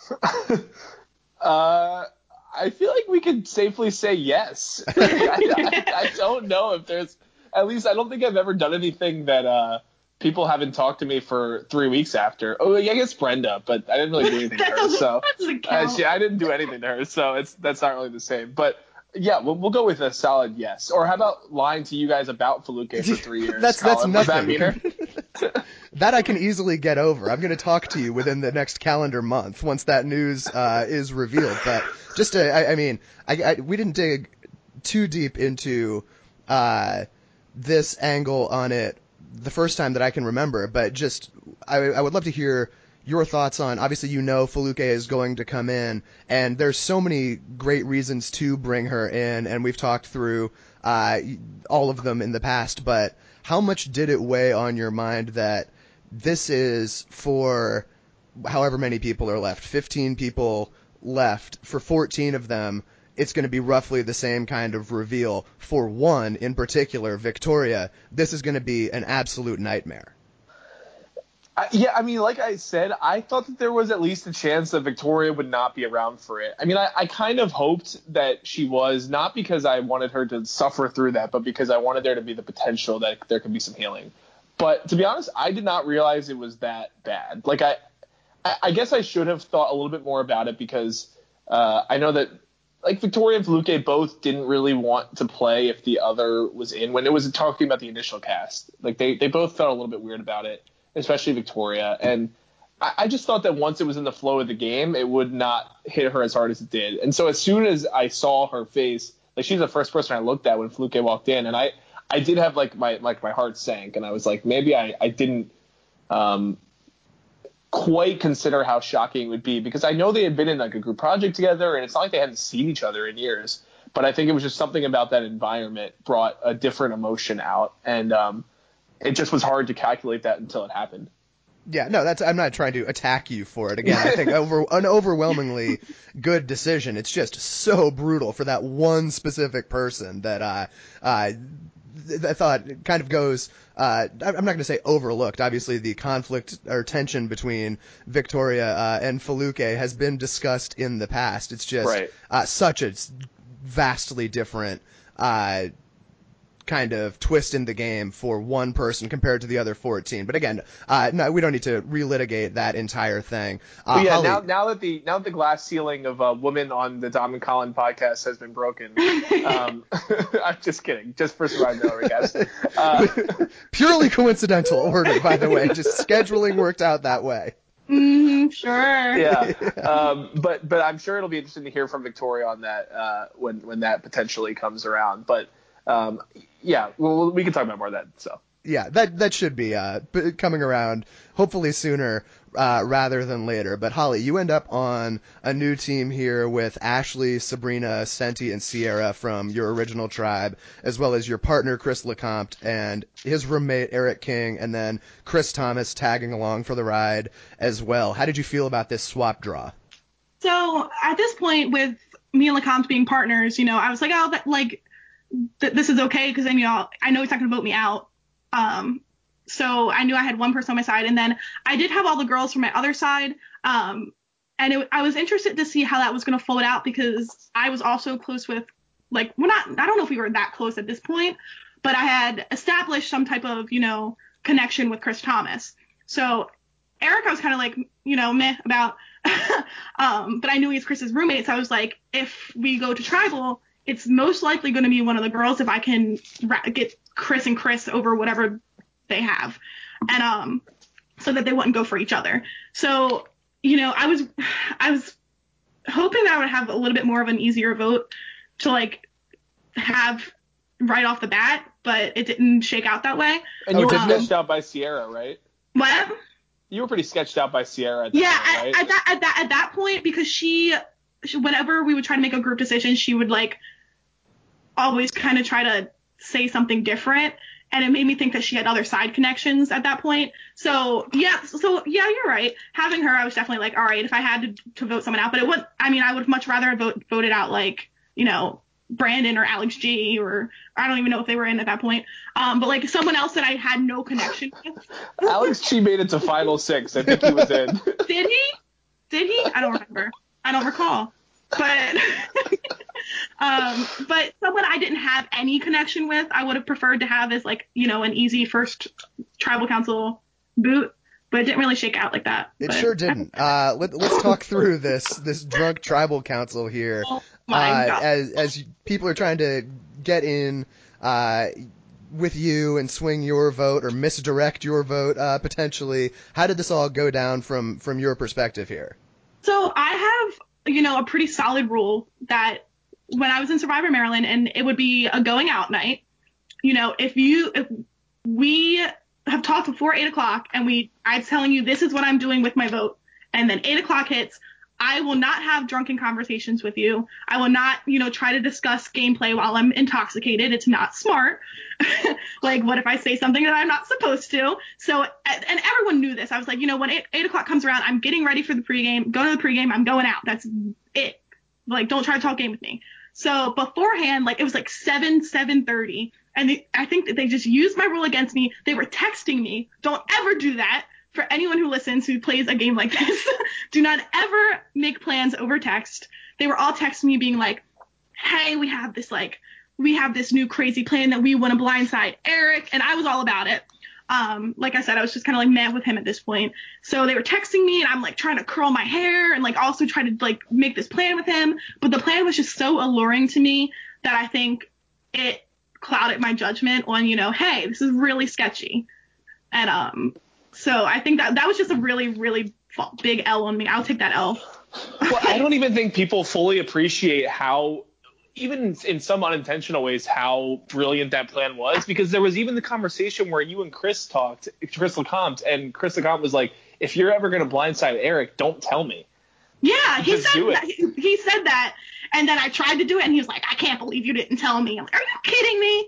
I feel like we could safely say yes. I don't know if there's, at least I don't think I've ever done anything that people haven't talked to me for 3 weeks after. Oh, yeah, I guess Brenda, but I didn't really do anything to her. So I didn't do anything to her, so that's not really the same. But yeah, we'll go with a solid yes. Or how about lying to you guys about Feluke for 3 years? That's nothing. Was that meaner? That I can easily get over. I'm going to talk to you within the next calendar month once that news is revealed. But just we didn't dig too deep into this angle on it the first time that I can remember. But just I would love to hear your thoughts on, obviously, Feluke is going to come in, and there's so many great reasons to bring her in, and we've talked through all of them in the past, but how much did it weigh on your mind that this is for however many people are left, 15 people left, for 14 of them, it's going to be roughly the same kind of reveal. For one in particular, Victoria, this is going to be an absolute nightmare. Yeah, I mean, like I said, I thought that there was at least a chance that Victoria would not be around for it. I mean, I kind of hoped that she was, not because I wanted her to suffer through that, but because I wanted there to be the potential that there could be some healing. But to be honest, I did not realize it was that bad. Like, I guess I should have thought a little bit more about it, because I know that, like, Victoria and Feluke both didn't really want to play if the other was in. When it was talking about the initial cast, like, they both felt a little bit weird about it, especially Victoria. And I just thought that once it was in the flow of the game, it would not hit her as hard as it did. And so as soon as I saw her face, like, she's the first person I looked at when Feluke walked in, and I did have my heart sank, and I was like, maybe I didn't quite consider how shocking it would be, because I know they had been in, like, a group project together, and it's not like they hadn't seen each other in years. But I think it was just something about that environment brought a different emotion out, and it just was hard to calculate that until it happened. Yeah, no, I'm not trying to attack you for it. Again, I think an overwhelmingly good decision. It's just so brutal for that one specific person that I thought kind of goes, I'm not going to say overlooked. Obviously, the conflict or tension between Victoria and Feluke has been discussed in the past. It's just right. Such a vastly different kind of twist in the game for one person compared to the other 14. But again, no, we don't need to relitigate that entire thing. Yeah, Holly, now that the glass ceiling of women on the Dom and Colin podcast has been broken, I'm just kidding. Just for Survivor Recast. Purely coincidental order, by the way. Just scheduling worked out that way. Sure. Yeah. But I'm sure it'll be interesting to hear from Victoria on that when that potentially comes around. But yeah, well, we can talk about more of that. So yeah, that should be coming around hopefully sooner rather than later. But Holly, you end up on a new team here with Ashley, Sabrina, Senti, and Sierra from your original tribe, as well as your partner Chris LeCompte and his roommate Eric King, and then Chris Thomas tagging along for the ride as well. How did you feel about this swap draw? So at this point, with me and LeCompte being partners, I was like, this is okay, because then I know he's not going to vote me out. So I knew I had one person on my side, and then I did have all the girls from my other side. And I was interested to see how that was going to fold out, because I was also close with, I don't know if we were that close at this point, but I had established some type of, connection with Chris Thomas. So Eric, I was kind of like, meh about, but I knew he's Chris's roommate. So I was like, if we go to tribal, it's most likely going to be one of the girls if I can get Chris and Chris over whatever they have, and so that they wouldn't go for each other. So I was hoping that I would have a little bit more of an easier vote to have right off the bat, but it didn't shake out that way. And you were sketched out by Sierra, right? What? You were pretty sketched out by Sierra. At that point, right? At that point, because she whenever we would try to make a group decision, she would always kind of try to say something different, and it made me think that she had other side connections at that point. So yeah, you're right. Having her, I was definitely like, all right, if I had to vote someone out, but it would, I would much rather have voted out Brandon or Alex G, or I don't even know if they were in at that point. But like someone else that I had no connection with. Alex G made it to Final Six. I think he was in. Did he? Did he? I don't remember. I don't recall. But but someone I didn't have any connection with, I would have preferred to have as like, you know, an easy first tribal council boot. But it didn't really shake out like that. It sure didn't. Let's talk through this drunk tribal council here. Oh my God. As people are trying to get in with you and swing your vote or misdirect your vote potentially. How did this all go down from your perspective here? So I have, you know, a pretty solid rule that when I was in Survivor Maryland and it would be a going out night, you know, if we have talked before 8 o'clock and I'm telling you this is what I'm doing with my vote, and then 8 o'clock hits, I will not have drunken conversations with you. I will not, you know, try to discuss gameplay while I'm intoxicated. It's not smart. Like, what if I say something that I'm not supposed to? So, and everyone knew this. I was like, you know, when 8 o'clock comes around, I'm getting ready for the pregame. Go to the pregame. I'm going out. That's it. Like, don't try to talk game with me. So beforehand, like, it was like 7:30. And I think that they just used my rule against me. They were texting me. Don't ever do that. For anyone who listens, who plays a game like this, do not ever make plans over text. They were all texting me being like, hey, we have this new crazy plan that we want to blindside Eric. And I was all about it. Like I said, I was just kind of like mad with him at this point. So they were texting me and I'm like trying to curl my hair and like also try to like make this plan with him. But the plan was just so alluring to me that I think it clouded my judgment on, you know, hey, this is really sketchy. And so I think that was just a really, really big L on me. I'll take that L. Well, I don't even think people fully appreciate how, even in some unintentional ways, how brilliant that plan was, because there was even the conversation where you and Chris talked, Chris LeCompte, and Chris LeCompte was like, if you're ever going to blindside Eric, don't tell me. Yeah, he said that. And then I tried to do it, and he was like, I can't believe you didn't tell me. I'm like, are you kidding me,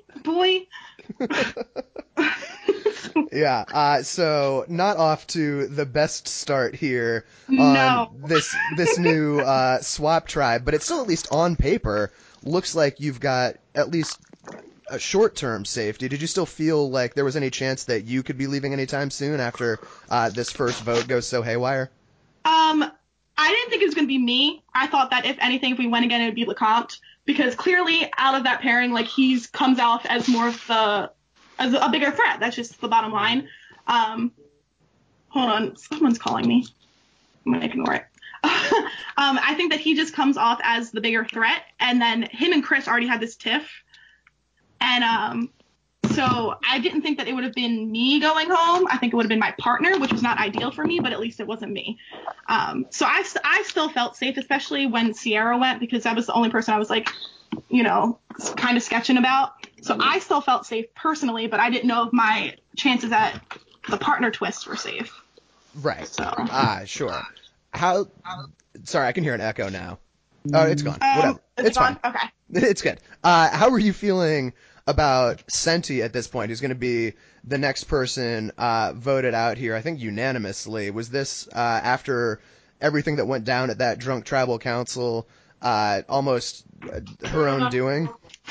boy? Yeah, so not off to the best start here on No. this new swap tribe, but it's still at least on paper looks like you've got at least a short-term safety. Did you still feel like there was any chance that you could be leaving anytime soon after this first vote goes so haywire? I didn't think it was going to be me. I thought that if anything, if we went again, it would be LeCompte, because clearly out of that pairing, like, he's comes off as more of as a bigger threat. That's just the bottom line. Hold on. Someone's calling me. I'm going to ignore it. I think that he just comes off as the bigger threat. And then him and Chris already had this tiff. And so I didn't think that it would have been me going home. I think it would have been my partner, which was not ideal for me, but at least it wasn't me. So I still felt safe, especially when Sierra went, because that was the only person I was like, you know, kind of sketching about. So I still felt safe personally, but I didn't know if my chances at the partner twist were safe. Right. So. Sure. Sorry, I can hear an echo now. Oh, it's gone. Whatever. It's fine. Okay. It's good. How were you feeling about Senti at this point, who's going to be the next person voted out here, I think unanimously? Was this after everything that went down at that drunk tribal council, almost her own doing?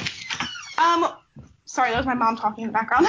Sorry, that was my mom talking in the background.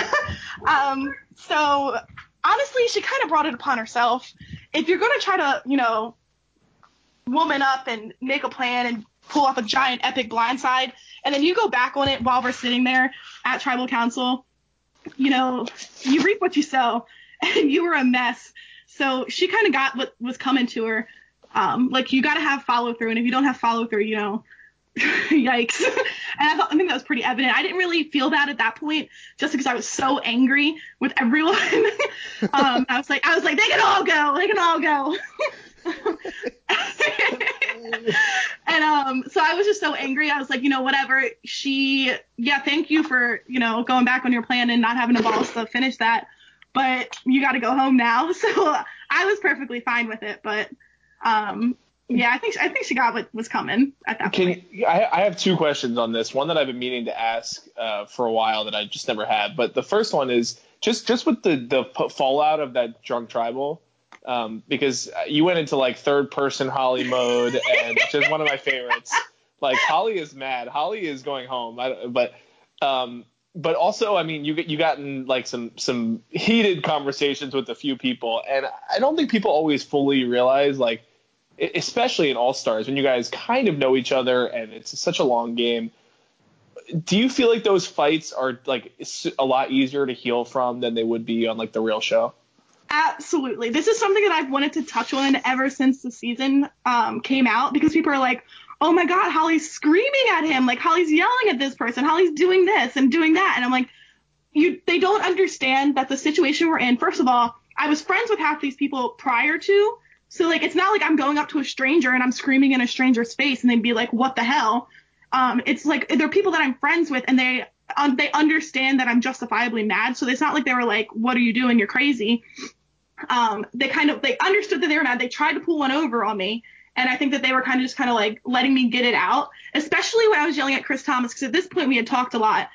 So honestly, she kind of brought it upon herself. If you're going to try to, you know, woman up and make a plan and pull off a giant epic blindside, and then you go back on it while we're sitting there at tribal council, you know, you reap what you sow, and you were a mess. So she kind of got what was coming to her. Like, you got to have follow through, and if you don't have follow through, you know, yikes. And I think that was pretty evident. I didn't really feel that at that point, just because I was so angry with everyone. I was like, they can all go. And so I was just so angry. I was like, you know, whatever. Thank you for, you know, going back on your plan and not having the balls to finish that, but you got to go home now. So I was perfectly fine with it. But yeah, I think she got what was coming at that point. I have two questions on this. One that I've been meaning to ask for a while that I just never had. But the first one is just with the fallout of that drunk tribal. Because you went into like third person Holly mode, and just one of my favorites. Like Holly is mad. Holly is going home. But also, I mean, you got in like some heated conversations with a few people, and I don't think people always fully realize, like, especially in All-Stars, when you guys kind of know each other and it's such a long game. Do you feel like those fights are like a lot easier to heal from than they would be on like the real show? Absolutely. This is something that I've wanted to touch on ever since the season came out, because people are like, oh my God, Holly's screaming at him. Like, Holly's yelling at this person. Holly's doing this and doing that. And I'm like, they don't understand that the situation we're in. First of all, I was friends with half these people prior to. So, like, it's not like I'm going up to a stranger and I'm screaming in a stranger's face and they'd be like, what the hell? It's like they're people that I'm friends with, and they understand that I'm justifiably mad. So it's not like they were like, what are you doing? You're crazy. They understood that they were mad. They tried to pull one over on me. And I think that they were kind of like letting me get it out, especially when I was yelling at Chris Thomas, because at this point we had talked a lot.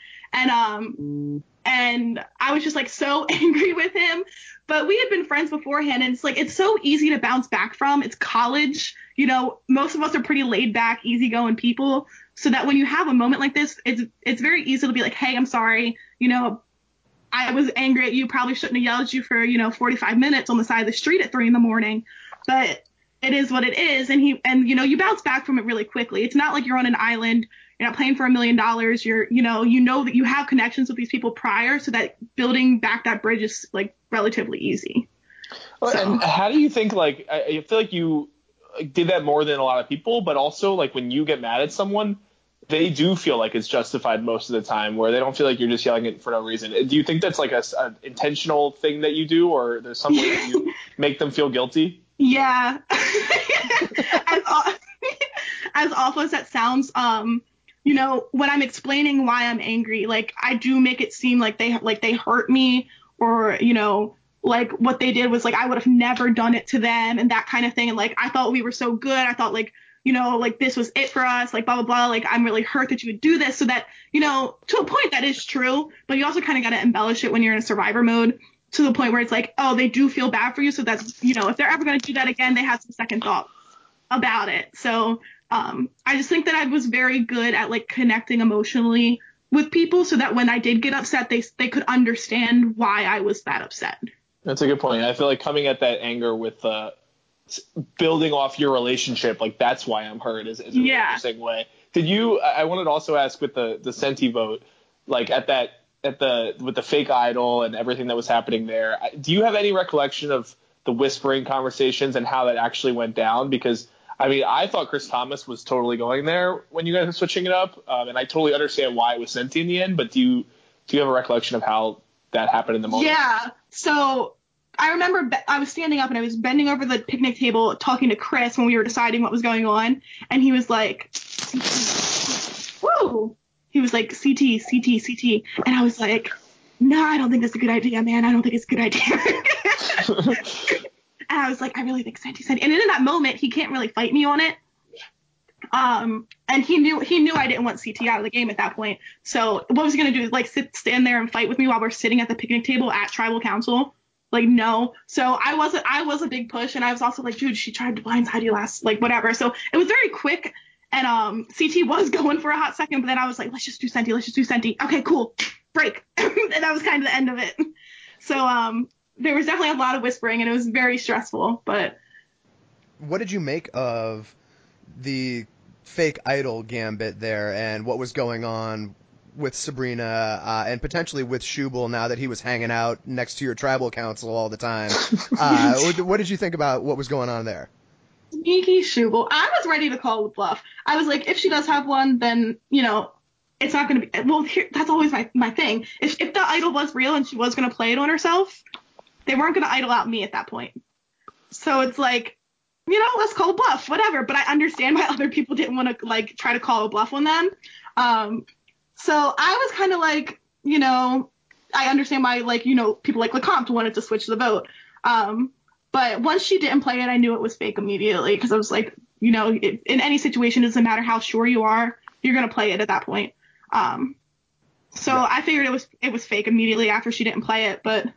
And I was just like so angry with him. But we had been friends beforehand, and it's like it's so easy to bounce back from. It's college. You know, most of us are pretty laid back, easygoing people. So that when you have a moment like this, it's very easy to be like, hey, I'm sorry. You know, I was angry at you. Probably shouldn't have yelled at you for, 45 minutes on the side of the street at 3 a.m. But it is what it is. And you bounce back from it really quickly. It's not like you're on an island. You're not playing for $1 million. You know that you have connections with these people prior, so that building back that bridge is like relatively easy. Well, so. And how do you think, like, I feel like you did that more than a lot of people, but also like when you get mad at someone, they do feel like it's justified most of the time, where they don't feel like you're just yelling it for no reason. Do you think that's like an intentional thing that you do, or there's some way that you make them feel guilty? Yeah. As awful as that sounds, when I'm explaining why I'm angry, like I do make it seem like they hurt me, or, like what they did was like I would have never done it to them and that kind of thing. And like I thought we were so good. I thought like, like this was it for us, like blah, blah, blah. Like I'm really hurt that you would do this, so that, to a point that is true. But you also kind of got to embellish it when you're in a survivor mode, to the point where it's like, oh, they do feel bad for you. So that's, if they're ever going to do that again, they have some second thought about it. So I just think that I was very good at like connecting emotionally with people, so that when I did get upset, they could understand why I was that upset. That's a good point. I feel like coming at that anger with building off your relationship, like that's why I'm hurt is a really interesting way. I wanted to also ask with the Senti vote, like with the fake idol and everything that was happening there, do you have any recollection of the whispering conversations and how that actually went down? Because I mean, I thought Chris Thomas was totally going there when you guys were switching it up, and I totally understand why it was Senti in the end. But do you have a recollection of how that happened in the moment? Yeah. So I remember I was standing up and I was bending over the picnic table talking to Chris when we were deciding what was going on, and he was like, "Whoa." He was like, CT, CT, CT. And I was like, no, I don't think that's a good idea, man. I don't think it's a good idea. And I was like, I really think Senti. And in that moment, he can't really fight me on it. And he knew I didn't want CT out of the game at that point. So what was he going to do? Like stand there and fight with me while we're sitting at the picnic table at Tribal Council? Like, no. So I was a big push. And I was also like, dude, she tried to blindside you last, like whatever. So it was very quick. And CT was going for a hot second, but then I was like, let's just do Senti. Okay, cool. Break. And that was kind of the end of it. So there was definitely a lot of whispering, and it was very stressful. But what did you make of the fake idol gambit there, and what was going on with Sabrina and potentially with Schubel now that he was hanging out next to your tribal council all the time? What did you think about what was going on there? Sneaky Schubel. I was ready to call the bluff. I was like, if she does have one, then, it's not going to be, well, that's always my thing. If the idol was real and she was going to play it on herself, they weren't going to idol out me at that point. So it's like, let's call a bluff, whatever. But I understand why other people didn't want to like try to call a bluff on them. So I was kind of like, I understand why, like, people like Lecomte wanted to switch the vote. But once she didn't play it, I knew it was fake immediately, because I was like, in any situation, it doesn't matter how sure you are, you're going to play it at that point. So yeah. I figured it was fake immediately after she didn't play it. But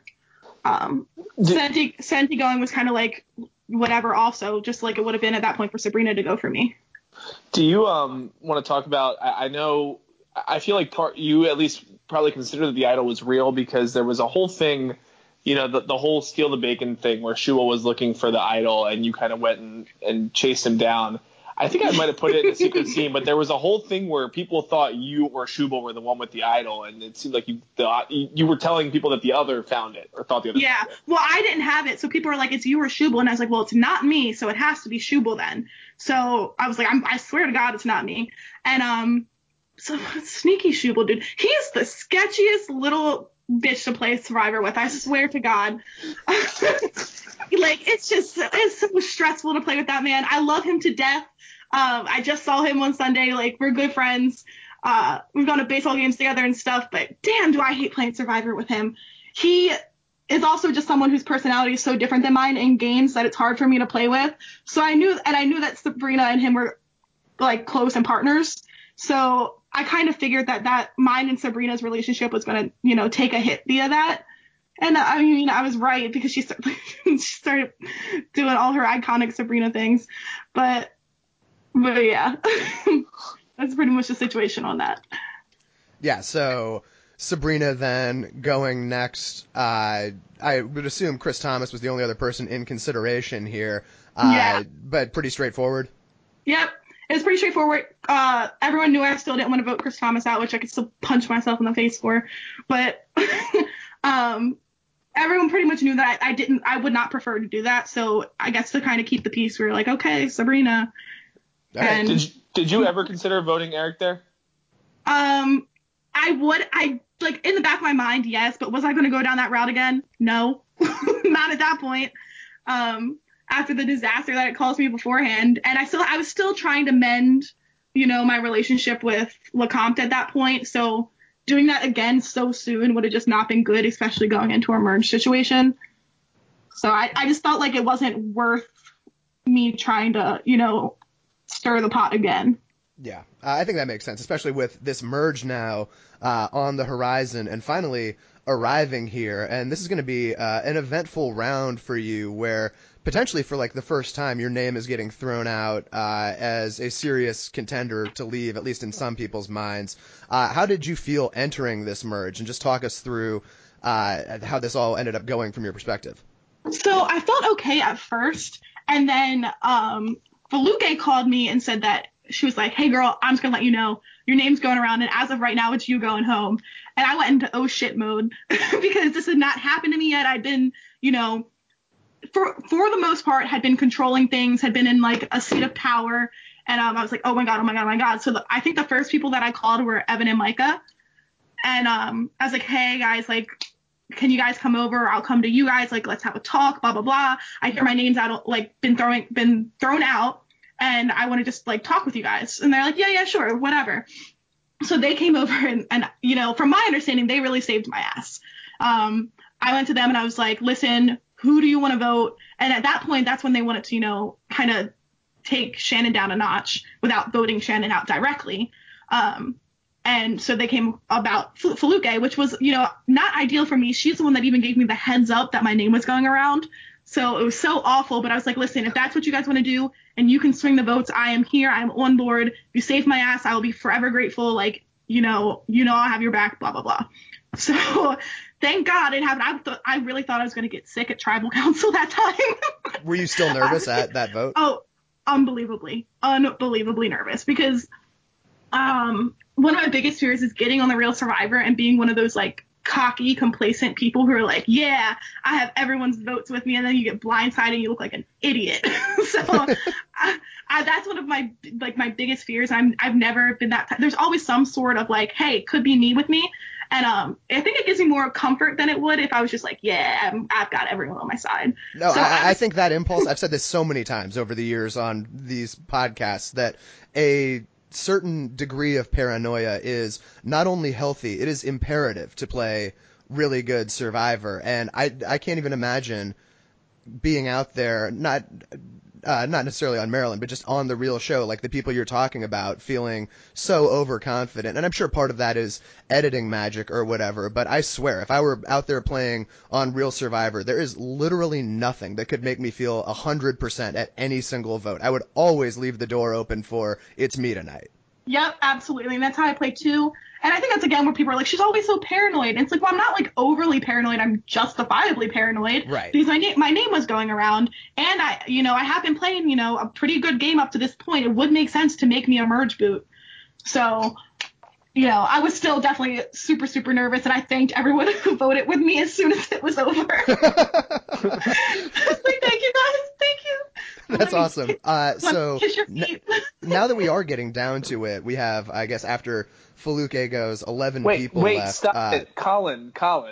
Senti going was kind of like whatever also, just like it would have been at that point for Sabrina to go for me. Do you want to talk about? I know. I feel like you at least probably consider that the idol was real because there was a whole thing, the whole steal the bacon thing where Shubal was looking for the idol and you kind of went and chased him down. I think I might have put it in a secret scene, but there was a whole thing where people thought you or Shubal were the one with the idol, and it seemed like you were telling people that the other found it or thought the other. Yeah, found it. Well, I didn't have it, so people were like, "It's you or Shubal," and I was like, "Well, it's not me, so it has to be Shubal then." So I was like, I swear to God, it's not me. And so sneaky Shubal, dude, he's the sketchiest little bitch to play Survivor with. I swear to God. Like, it's so stressful to play with that man. I love him to death. I just saw him on Sunday. Like, we're good friends. We've gone to baseball games together and stuff, but damn, do I hate playing Survivor with him. He is also just someone whose personality is so different than mine in games that it's hard for me to play with. So I knew that Sabrina and him were like close and partners. So I kind of figured that mine and Sabrina's relationship was going to, take a hit via that. And I mean, I was right because she started doing all her iconic Sabrina things. But yeah, that's pretty much the situation on that. Yeah, so Sabrina then going next. I would assume Chris Thomas was the only other person in consideration here. Yeah. But pretty straightforward. Yep. It was pretty straightforward. Everyone knew I still didn't want to vote Chris Thomas out, which I could still punch myself in the face for. But everyone pretty much knew that I would not prefer to do that. So I guess to kind of keep the peace, we were like, okay, Sabrina. Right. And did you ever consider voting Eric there? I like in the back of my mind, yes, but was I going to go down that route again? No, not at that point. After the disaster that it caused me beforehand, and I was still trying to mend, my relationship with LeCompte at that point. So doing that again so soon would have just not been good, especially going into a merge situation. So I just felt like it wasn't worth me trying to, stir the pot again. Yeah, I think that makes sense, especially with this merge now on the horizon and finally arriving here. And this is going to be an eventful round for you where potentially for like the first time your name is getting thrown out as a serious contender to leave, at least in some people's minds. How did you feel entering this merge? And just talk us through how this all ended up going from your perspective. So I felt okay at first. And then Feluke called me and said that she was like, "Hey girl, I'm just gonna let you know your name's going around, and as of right now, it's you going home." And I went into oh shit mode because this had not happened to me yet. I'd been, for the most part, had been controlling things, had been in like a seat of power, and I was like, oh my god. So I think the first people that I called were Evan and Micah, and I was like, "Hey guys, like, can you guys come over? I'll come to you guys. Like, let's have a talk. Blah blah blah. I hear my name's out, like, been thrown out." And I want to just like talk with you guys. And they're like, yeah, sure, whatever. So they came over and from my understanding, they really saved my ass. I went to them and I was like, listen, who do you want to vote? And at that point, that's when they wanted to, kind of take Shannon down a notch without voting Shannon out directly. And so they came about Feluke, which was, not ideal for me. She's the one that even gave me the heads up that my name was going around. So it was so awful, but I was like, listen, if that's what you guys want to do and you can swing the votes, I am here. I'm on board. You saved my ass. I will be forever grateful. Like, I'll have your back, blah, blah, blah. So thank God it happened. I really thought I was going to get sick at tribal council that time. Were you still nervous at that vote? Oh, unbelievably nervous because one of my biggest fears is getting on the Real Survivor and being one of those like cocky, complacent people who are like, yeah, I have everyone's votes with me, and then you get blindsided and you look like an idiot. So that's one of my biggest fears. I've never been that. There's always some sort of like, hey, it could be me with me, and I think it gives me more comfort than it would if I was just like, yeah, I've got everyone on my side. No, so I think that impulse. I've said this so many times over the years on these podcasts that a certain degree of paranoia is not only healthy, it is imperative to play really good Survivor. And I can't even imagine being out there, not necessarily on Maryland, but just on the real show, like the people you're talking about, feeling so overconfident. And I'm sure part of that is editing magic or whatever, but I swear, if I were out there playing on Real Survivor, there is literally nothing that could make me feel 100% at any single vote. I would always leave the door open for it's me tonight. Yep, absolutely. And that's how I play too. And I think that's again where people are like, she's always so paranoid. And it's like, well, I'm not like overly paranoid. I'm justifiably paranoid. Right. Because my name was going around, and I have been playing, a pretty good game up to this point. It would make sense to make me a merge boot. So, I was still definitely super, super nervous, and I thanked everyone who voted with me as soon as it was over. I was like, thank you guys. Thank you. That's awesome. So kiss your feet. Now that we are getting down to it, we have, I guess, after Feluke goes, 11 people wait, left. Stop it. Colin.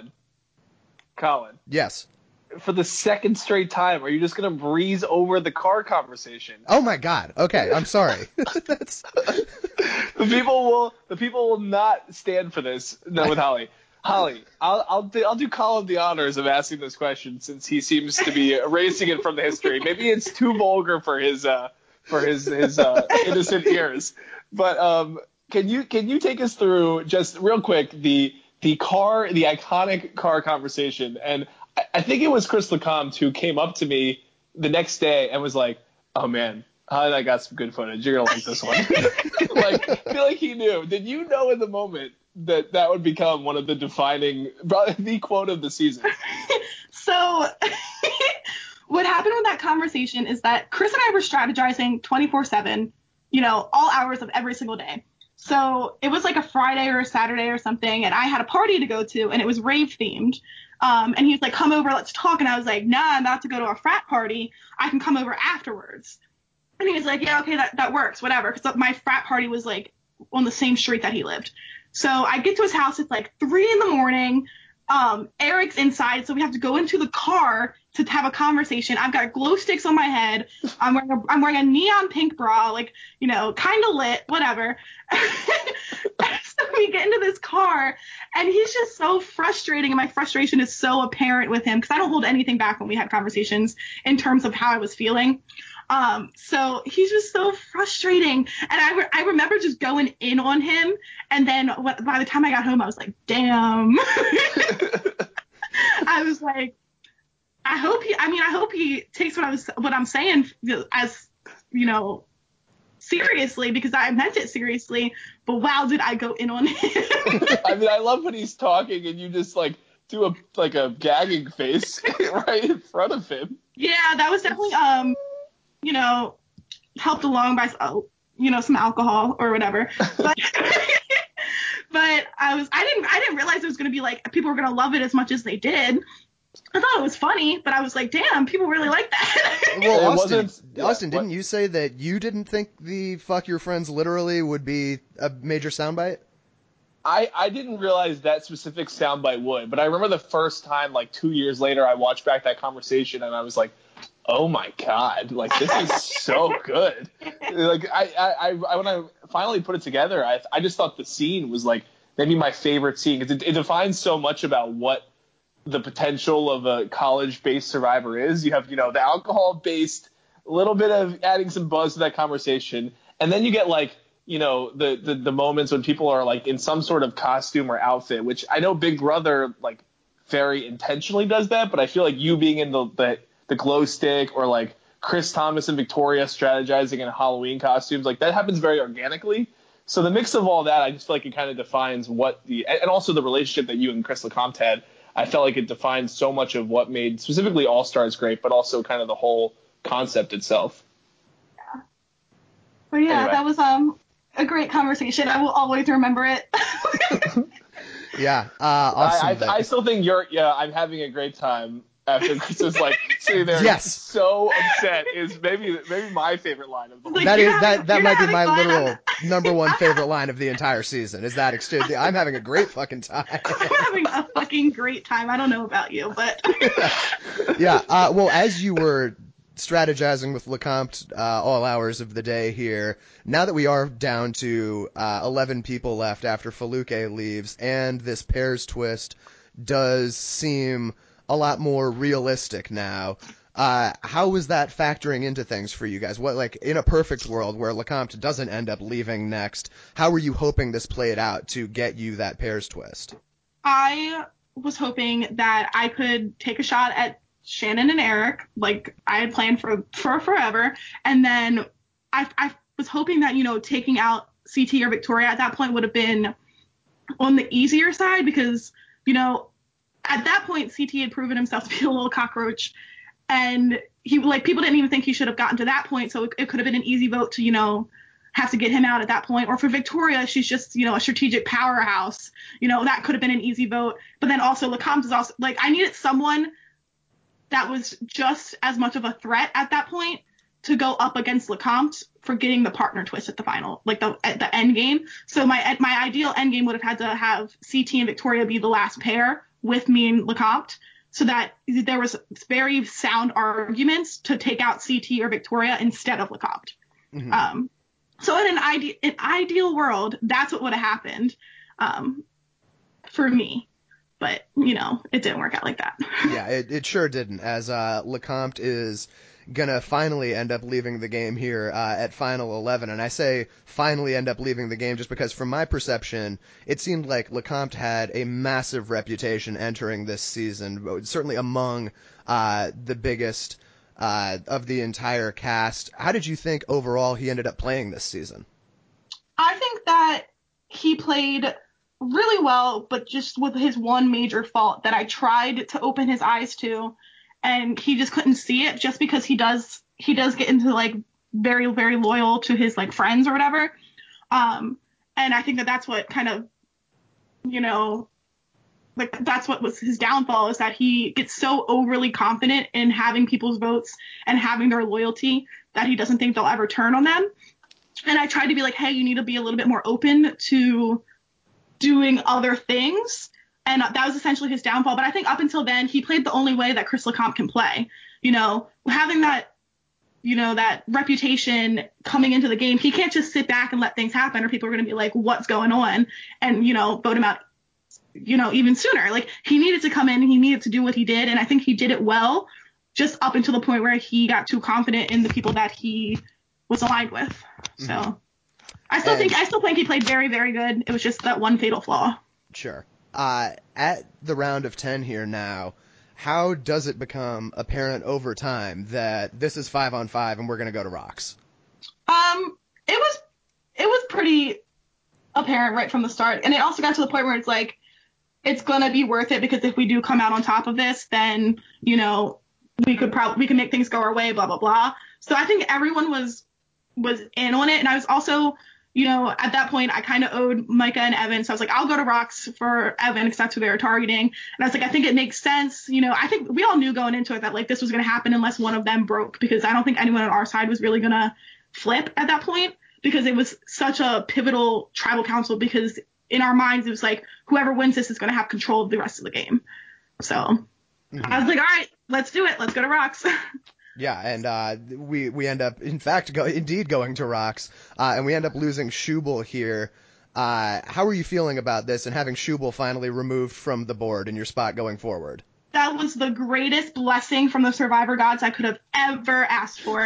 Yes. For the second straight time, are you just going to breeze over the car conversation? Oh my God. Okay, I'm sorry. That's... The people will not stand for this. No, with Holly. Holly, I'll do Colin the honors of asking this question since he seems to be erasing it from the history. Maybe it's too vulgar for his innocent ears. But can you take us through just real quick the iconic car conversation? And I think it was Chris LeCompte who came up to me the next day and was like, "Oh man, Holly and I got some good footage. You're gonna like this one." I feel like he knew. Did you know in the moment that would become one of the defining, probably the quote of the season? So what happened with that conversation is that Chris and I were strategizing 24/7, all hours of every single day. So it was like a Friday or a Saturday or something, and I had a party to go to, and it was rave themed. And he was like, "Come over, let's talk." And I was like, "Nah, I'm about to go to a frat party. I can come over afterwards." And he was like, "Yeah, okay, that works, whatever." Because my frat party was like on the same street that he lived. So I get to his house. It's like 3 a.m. Eric's inside, so we have to go into the car to have a conversation. I've got glow sticks on my head. I'm wearing a neon pink bra, kind of lit, whatever. So we get into this car, and he's just so frustrating, and my frustration is so apparent with him because I don't hold anything back when we have conversations in terms of how I was feeling. So he's just so frustrating. And I remember just going in on him. And then by the time I got home, I was like, damn. I was like, I hope he takes what I'm saying as, seriously, because I meant it seriously. But wow, did I go in on him. I mean, I love when he's talking and you just do a gagging face right in front of him. Yeah, that was definitely, helped along by, some alcohol or whatever. But, but I didn't realize it was going to be people were going to love it as much as they did. I thought it was funny, but I was like, damn, people really like that. Well, Austin, didn't you say that you didn't think the "fuck your friends" literally would be a major soundbite? I didn't realize that specific soundbite would, but I remember the first time, 2 years later, I watched back that conversation and I was like, oh my God, this is so good. I when I finally put it together, I just thought the scene was maybe my favorite scene because it defines so much about what the potential of a college-based Survivor is. You have, the alcohol-based, little bit of adding some buzz to that conversation, and then you get the moments when people are in some sort of costume or outfit, which I know Big Brother very intentionally does that, but I feel like you being in the glow stick or Chris Thomas and Victoria strategizing in Halloween costumes, that happens very organically. So the mix of all that, I just feel like it kind of defines and also the relationship that you and Chris LeCompte had. I felt like it defines so much of what made specifically All Stars great, but also kind of the whole concept itself. Yeah. But yeah, anyway. That was a great conversation. I will always remember it. Yeah, awesome. I still think I'm having a great time after Chris is sitting there yes. so upset is maybe my favorite line of the whole that might be my literal number one favorite line of the entire season is that exchange. I'm having a great fucking time. I'm having a fucking great time. I don't know about you, but yeah. Well, as you were strategizing with LeCompte all hours of the day here, now that we are down to 11 people left after Feluke leaves, and this pairs twist does seem a lot more realistic now. How was that factoring into things for you guys? What, like, in a perfect world where LeCompte doesn't end up leaving next, how were you hoping this played out to get you that pairs twist? I was hoping that I could take a shot at Shannon and Eric, like I had planned for forever, and then I was hoping that, you know, taking out CT or Victoria at that point would have been on the easier side, because, you know, at that point CT had proven himself to be a little cockroach, and he, like, people didn't even think he should have gotten to that point, so it could have been an easy vote to, you know, have to get him out at that point. Or for Victoria, she's just, you know, a strategic powerhouse, you know, that could have been an easy vote. But then also LeCompte is also, like, I needed someone that was just as much of a threat at that point to go up against LeCompte for getting the partner twist at the final, like at the end game. So my ideal end game would have had to have CT and Victoria be the last pair with me and LeCompte, so that there was very sound arguments to take out CT or Victoria instead of LeCompte. Mm-hmm. So in an ideal world, that's what would have happened for me. But, you know, it didn't work out like that. Yeah, it sure didn't, as LeCompte is going to finally end up leaving the game here at Final 11. And I say finally end up leaving the game just because, from my perception, it seemed like LeCompte had a massive reputation entering this season, certainly among the biggest of the entire cast. How did you think overall he ended up playing this season? I think that he played really well, but just with his one major fault that I tried to open his eyes to, and he just couldn't see it, just because he does get into, like, very, very loyal to his, like, friends or whatever. And I think that that's what kind of, you know, like, that's what was his downfall, is that he gets so overly confident in having people's votes and having their loyalty that he doesn't think they'll ever turn on them. And I tried to be like, hey, you need to be a little bit more open to doing other things. And that was essentially his downfall. But I think up until then, he played the only way that Chris LeCompte can play. You know, having that, you know, that reputation coming into the game, he can't just sit back and let things happen, or people are going to be like, what's going on? And, you know, vote him out, you know, even sooner. Like, he needed to come in and he needed to do what he did. And I think he did it well, just up until the point where he got too confident in the people that he was aligned with. So Mm-hmm. I still think he played very, very good. It was just that one fatal flaw. Sure. At the round of 10 here now, how does it become apparent over time that this is 5-on-5 and we're going to go to rocks? It was pretty apparent right from the start. And it also got to the point where it's like, it's going to be worth it, because if we do come out on top of this, then, you know, we could make things go our way, blah, blah, blah. So I think everyone was in on it. And I was also, you know, at that point, I kind of owed Micah and Evan. So I was like, I'll go to rocks for Evan, because that's who they were targeting. And I was like, I think it makes sense. You know, I think we all knew going into it that, like, this was going to happen unless one of them broke, because I don't think anyone on our side was really going to flip at that point, because it was such a pivotal tribal council, because in our minds, it was like, whoever wins this is going to have control of the rest of the game. So I was like, all right, let's do it. Let's go to rocks. Yeah, and we end up, in fact, going to rocks, and we end up losing Schubel here. How are you feeling about this, and having Schubel finally removed from the board in your spot going forward? That was the greatest blessing from the Survivor gods I could have ever asked for.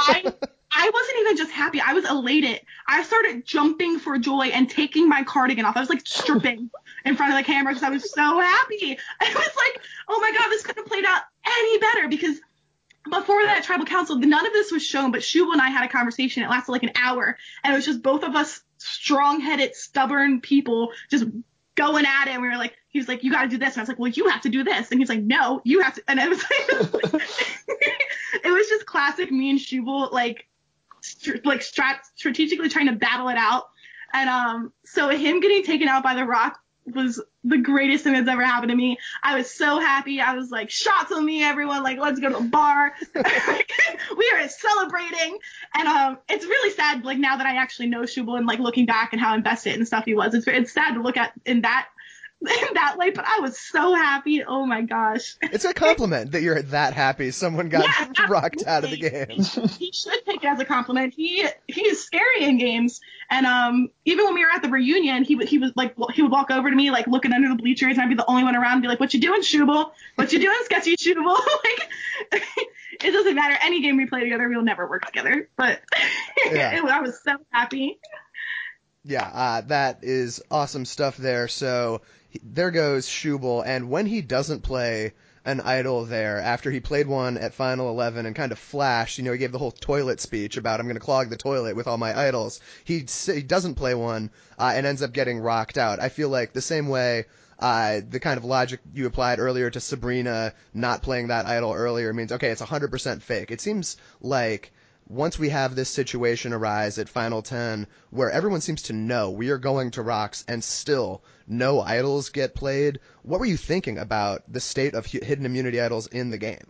I wasn't even just happy. I was elated. I started jumping for joy and taking my cardigan off. I was, like, stripping in front of the camera because I was so happy. I was like, oh my God, this couldn't have played out any better, because before that tribal council, none of this was shown, but Shubal and I had a conversation. It lasted like an hour, and it was just both of us strong-headed, stubborn people just going at it. And we were like, he was like, you got to do this. And I was like, well, you have to do this. And he's like, no, you have to. And it was like, it was just classic me and Shubal, like strategically trying to battle it out. And so him getting taken out by the Rock was the greatest thing that's ever happened to me. I was so happy. I was like, shots on me, everyone. Like, let's go to a bar. We are celebrating. And it's really sad, like, now that I actually know Shubal and, like, looking back and how invested and stuff he was. It's sad to look at in that light, but I was so happy. Oh my gosh. It's a compliment that you're that happy someone got rocked out of the game. He should take it as a compliment. He is scary in games. And even when we were at the reunion, he was like, he would walk over to me, like, looking under the bleachers, and I'd be the only one around and be like, what you doing, Shubal? What you doing, sketchy Shubal? Like, it doesn't matter. Any game we play together, we'll never work together. But Yeah. I was so happy. Yeah, that is awesome stuff there. So there goes Schubel, and when he doesn't play an idol there, after he played one at Final 11 and kind of flashed, he gave the whole toilet speech about I'm going to clog the toilet with all my idols. He doesn't play one and ends up getting rocked out. I feel like the same way the kind of logic you applied earlier to Sabrina not playing that idol earlier means, okay, it's 100% fake. It seems like once we have this situation arise at Final 10 where everyone seems to know we are going to Rocks and still no idols get played, what were you thinking about the state of hidden immunity idols in the game?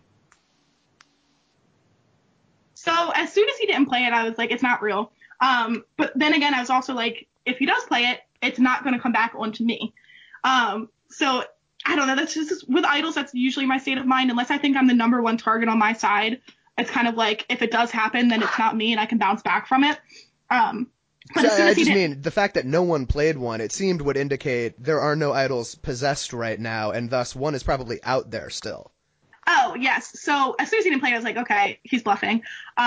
So as soon as he didn't play it, I was like, it's not real. But then again, I was also like, if he does play it, it's not going to come back onto me. So I don't know. That's just with idols. That's usually my state of mind. Unless I think I'm the number one target on my side, it's kind of like if it does happen, then it's not me and I can bounce back from it. But so I just mean the fact that no one played one, it seemed would indicate there are no idols possessed right now, and thus one is probably out there still. Oh, yes. So as soon as he didn't play, I was like, okay, he's bluffing.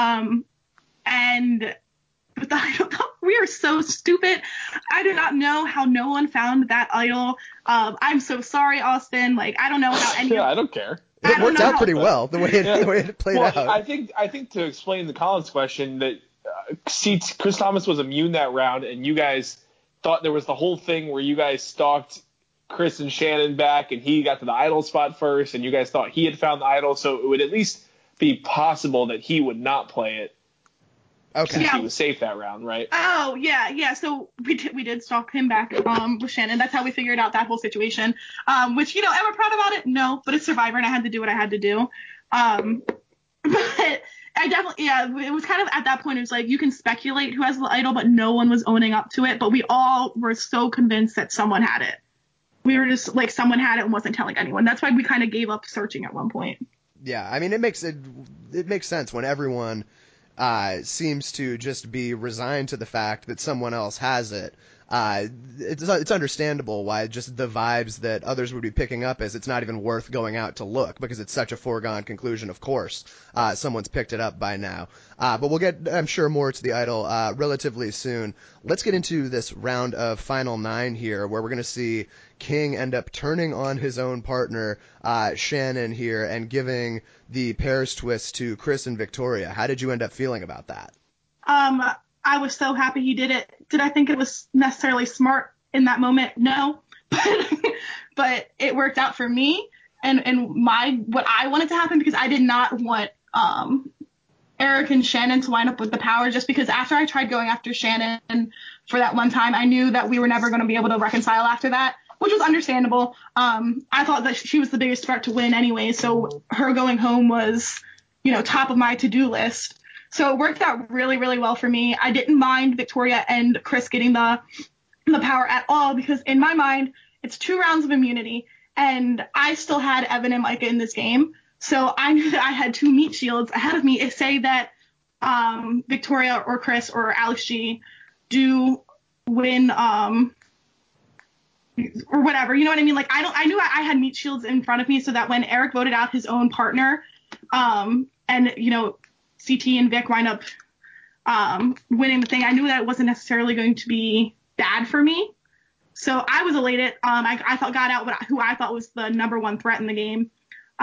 And but we are so stupid. I do not know how no one found that idol. I'm so sorry, Austin. Like, I don't know how any. Yeah, I don't care. It worked out pretty well the way it played out. I think to explain the Collins question that Chris Thomas was immune that round, and you guys thought there was the whole thing where you guys stalked Chris and Shannon back, and he got to the idol spot first, and you guys thought he had found the idol, so it would at least be possible that he would not play it. Okay. Since he was safe that round, right? Oh, yeah. So we did stalk him back with Shannon. That's how we figured out that whole situation. Which, am I proud about it? No, but it's Survivor, and I had to do what I had to do. But I definitely, it was kind of at that point, it was like you can speculate who has the idol, but no one was owning up to it. But we all were so convinced that someone had it. We were just like, someone had it and wasn't telling anyone. That's why we kind of gave up searching at one point. Yeah, I mean, it makes sense when everyone seems to just be resigned to the fact that someone else has it. It's understandable why just the vibes that others would be picking up is it's not even worth going out to look because it's such a foregone conclusion. Of course, someone's picked it up by now. But we'll get, I'm sure, more to the idol relatively soon. Let's get into this round of Final 9 here, where we're going to see King end up turning on his own partner, Shannon here, and giving the pairs twist to Chris and Victoria. How did you end up feeling about that? I was so happy he did it. Did I think it was necessarily smart in that moment? No, but it worked out for me and what I wanted to happen, because I did not want Eric and Shannon to wind up with the power, just because after I tried going after Shannon for that one time, I knew that we were never going to be able to reconcile after that, which was understandable. I thought that she was the biggest threat to win anyway, so her going home was, top of my to-do list. So it worked out really, really well for me. I didn't mind Victoria and Chris getting the power at all, because in my mind, it's 2 rounds of immunity, and I still had Evan and Micah in this game. So I knew that I had 2 meat shields ahead of me. If say that Victoria or Chris or Alex G do win or whatever, you know what I mean? Like, I knew I had meat shields in front of me, so that when Eric voted out his own partner, and CT and Vic wind up winning the thing, I knew that it wasn't necessarily going to be bad for me. So I was elated. I got out who I thought was the number one threat in the game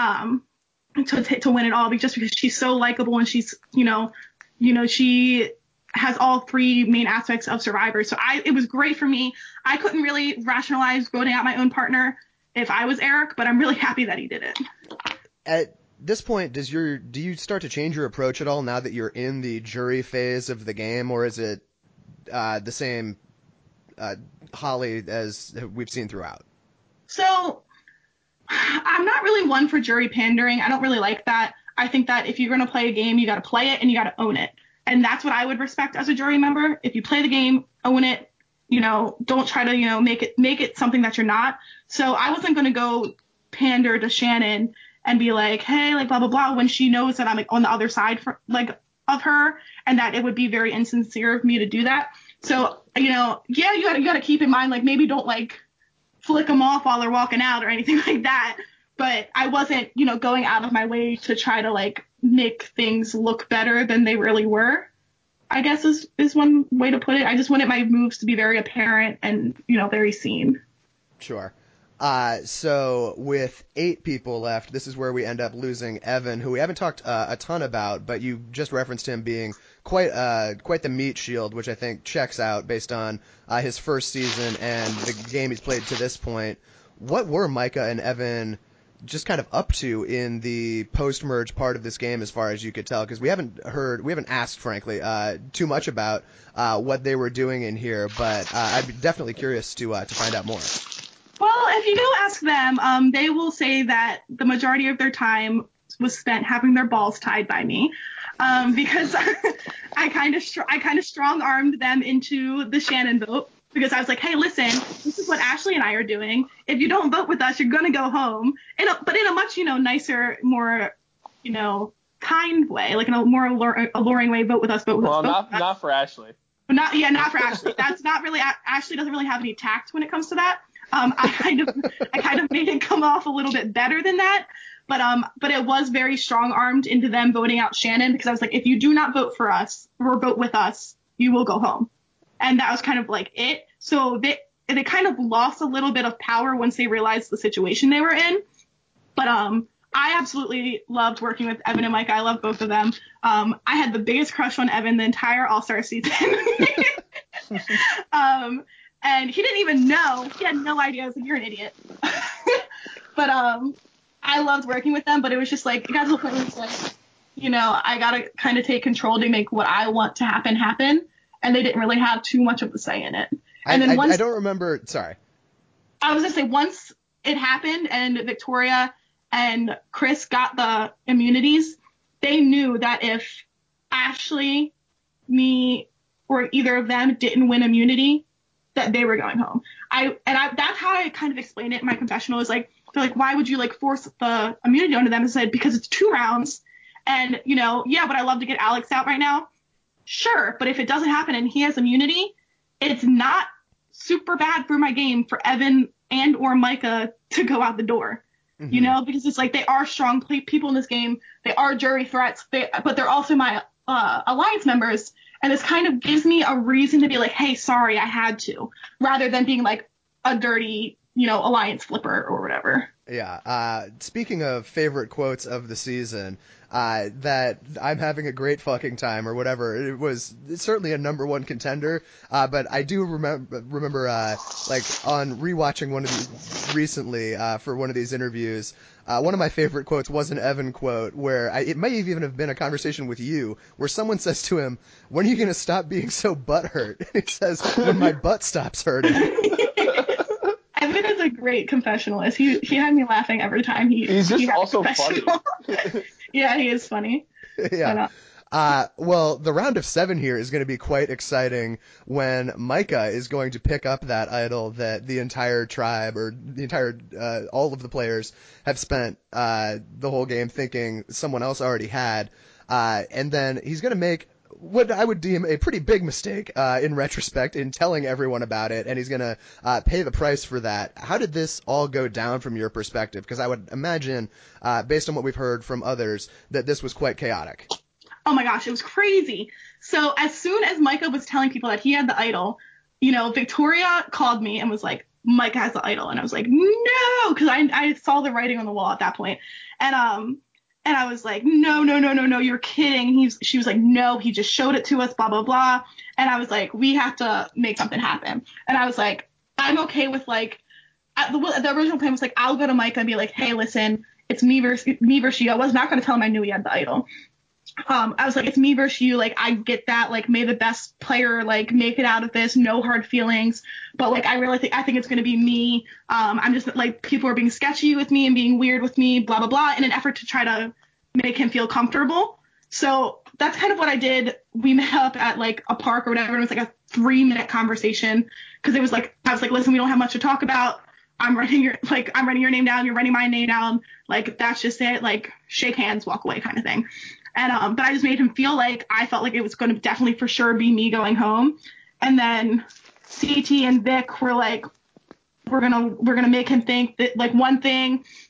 to win it all, just because she's so likable and she's, she has all 3 main aspects of Survivor. So it was great for me. I couldn't really rationalize voting out my own partner if I was Eric, but I'm really happy that he did it. At this point, do you start to change your approach at all now that you're in the jury phase of the game, or is it the same Holly as we've seen throughout? So I'm not really one for jury pandering. I don't really like that. I think that if you're going to play a game, you got to play it and you got to own it. And that's what I would respect as a jury member. If you play the game, own it, don't try to, make it something that you're not. So I wasn't going to go pander to Shannon and be like, hey, like, blah, blah, blah, when she knows that I'm like on the other side of her, and that it would be very insincere of me to do that. So, you got to keep in mind, like, maybe don't like flick them off while they're walking out or anything like that. But I wasn't, going out of my way to try to like make things look better than they really were, I guess is one way to put it. I just wanted my moves to be very apparent and, very seen. Sure. So with 8 people left, this is where we end up losing Evan, who we haven't talked a ton about, but you just referenced him being quite the meat shield, which I think checks out based on his first season and the game he's played to this point. What were Micah and Evan just kind of up to in the post-merge part of this game, as far as you could tell? Because we haven't asked, frankly, too much about what they were doing in here, but I'd be definitely curious to find out more. Well, if you go ask them, they will say that the majority of their time was spent having their balls tied by me, because I kind of strong-armed them into the Shannon vote, because I was like, hey, listen, this is what Ashley and I are doing. If you don't vote with us, you're gonna go home. But in a much nicer, more kind way, like in a more alluring way. Vote with us. Vote with us. Well, not for Ashley. Not for Ashley. That's not really. Ashley doesn't really have any tact when it comes to that. I kind of made it come off a little bit better than that, but it was very strong-armed into them voting out Shannon, because I was like, if you do not vote for us or vote with us, you will go home, and that was kind of like it. So they kind of lost a little bit of power once they realized the situation they were in. But I absolutely loved working with Evan and Mike. I love both of them. I had the biggest crush on Evan the entire All-Star season. And he didn't even know. He had no idea. I was like, you're an idiot. But I loved working with them. But it was just like, it got to the point where it's like, I got to kind of take control to make what I want to happen. And they didn't really have too much of a say in it. And then once, I don't remember. Sorry. I was going to say, once it happened and Victoria and Chris got the immunities, they knew that if Ashley, me, or either of them didn't win immunity, that they were going home. That's how I kind of explained it in my confessional. Is like, they're like, why would you force the immunity onto them? I said, because it's 2 rounds, and yeah, would I love to get Alex out right now? Sure, but if it doesn't happen and he has immunity, it's not super bad for my game for Evan and or Micah to go out the door. Mm-hmm. Because it's like, they are strong people in this game. They are jury threats, but they're also my alliance members. And this kind of gives me a reason to be like, hey, sorry, I had to, rather than being like a dirty, alliance flipper or whatever. Yeah. Speaking of favorite quotes of the season, that I'm having a great fucking time or whatever, it's certainly a number 1 contender. But I do remember on rewatching one of these recently, for one of these interviews, one of my favorite quotes was an Evan quote where it may even have been a conversation with you, where someone says to him, when are you going to stop being so butthurt? He says, when my butt stops hurting. Evan is a great confessionalist. He had me laughing every time he's just also funny. Yeah, he is funny. Yeah. Well, the round of 7 here is going to be quite exciting when Micah is going to pick up that idol that the entire tribe or the entire all of the players have spent the whole game thinking someone else already had, and then he's going to make what I would deem a pretty big mistake in retrospect in telling everyone about it, and he's going to pay the price for that. How did this all go down from your perspective? Because I would imagine, based on what we've heard from others, that this was quite chaotic. Oh my gosh, it was crazy. So as soon as Micah was telling people that he had the idol, Victoria called me and was like, Micah has the idol. And I was like, no, because I saw the writing on the wall at that point. And I was like, no, you're kidding. She was like, no, he just showed it to us, blah, blah, blah. And I was like, we have to make something happen. And I was like, I'm okay with the original plan was like, I'll go to Micah and be like, hey, listen, it's me versus you. I was not going to tell him I knew he had the idol. I was like, it's me versus you. I get that. May the best player, make it out of this. No hard feelings. But, I think it's going to be me. I'm just, people are being sketchy with me and being weird with me, blah, blah, blah, in an effort to try to make him feel comfortable. So that's kind of what I did. We met up at, a park or whatever. And it was, a 3-minute conversation. Because I was like, listen, we don't have much to talk about. I'm writing your name down. You're writing my name down. That's just it. Shake hands, walk away kind of thing. And but I just made him feel I felt like it was going to definitely for sure be me going home. And then CT and Vic were like, we're gonna make him think that one thing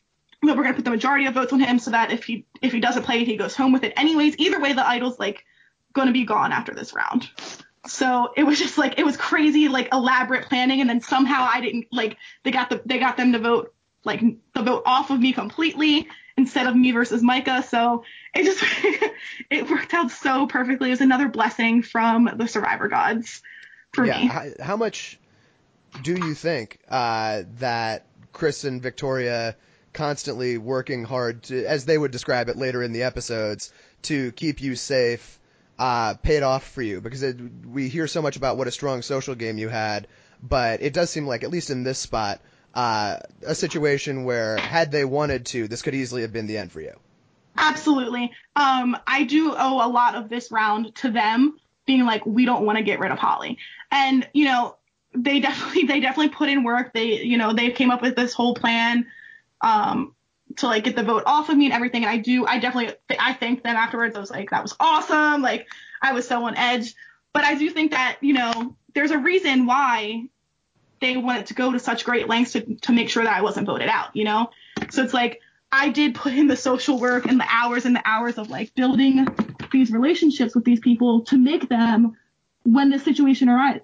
we're going to put the majority of votes on him so that if he doesn't play it, he goes home with it anyways. Either way, the idol's like going to be gone after this round. So it was just like, it was crazy, like elaborate planning. And then somehow I didn't like, they got them to vote, like the vote off of me completely instead of me versus Micah. So it just, it worked out so perfectly. It was another blessing from the Survivor gods for me. How much do you think that Chris and Victoria constantly working hard to, as they would describe it later in the episodes, to keep you safe, paid off for you? Because we hear so much about what a strong social game you had, but it does seem like, at least in this spot, a situation where, had they wanted to, this could easily have been the end for you. Absolutely. I do owe a lot of this round to them being like, we don't want to get rid of Holly. And, you know, they definitely put in work. They came up with this whole plan to like get the vote off of me and everything. And I thanked them afterwards. I was like, that was awesome. Like, I was so on edge. But I do think that, you know, there's a reason why they wanted to go to such great lengths to make sure that I wasn't voted out, you know? So it's like, I did put in the social work and the hours of like building these relationships with these people to make them, when the situation arises,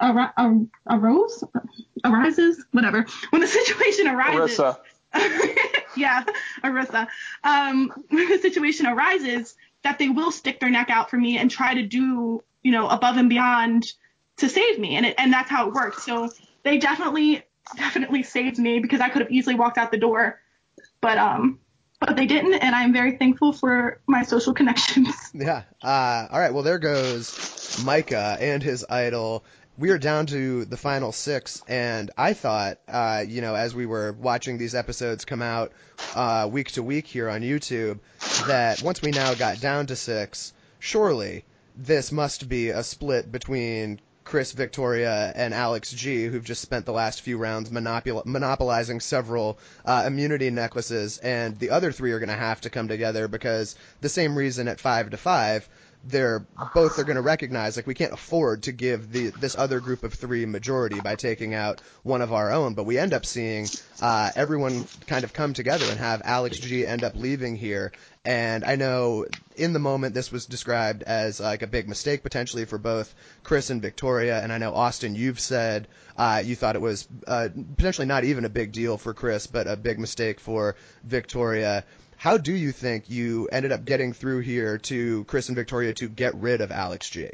whatever. When the situation arises, Arissa. yeah, Arissa. When the situation arises, that they will stick their neck out for me and try to do, you know, above and beyond to save me, and that's how it worked. So they definitely saved me, because I could have easily walked out the door, but they didn't, and I'm very thankful for my social connections. Yeah. All right. Well, there goes Micah and his idol. We are down to the final 6, and I thought, as we were watching these episodes come out week to week here on YouTube, that once we now got down to 6, surely this must be a split between Chris, Victoria, and Alex G, who've just spent the last few rounds monopolizing several immunity necklaces, and the other 3 are going to have to come together, because the same reason at 5-5, they're both are going to recognize, like, we can't afford to give this other group of 3 majority by taking out one of our own. But we end up seeing everyone kind of come together and have Alex G end up leaving here. And I know in the moment this was described as like a big mistake potentially for both Chris and Victoria. And I know, Austin, you've said you thought it was potentially not even a big deal for Chris, but a big mistake for Victoria. How do you think you ended up getting through here to Chris and Victoria to get rid of Alex G?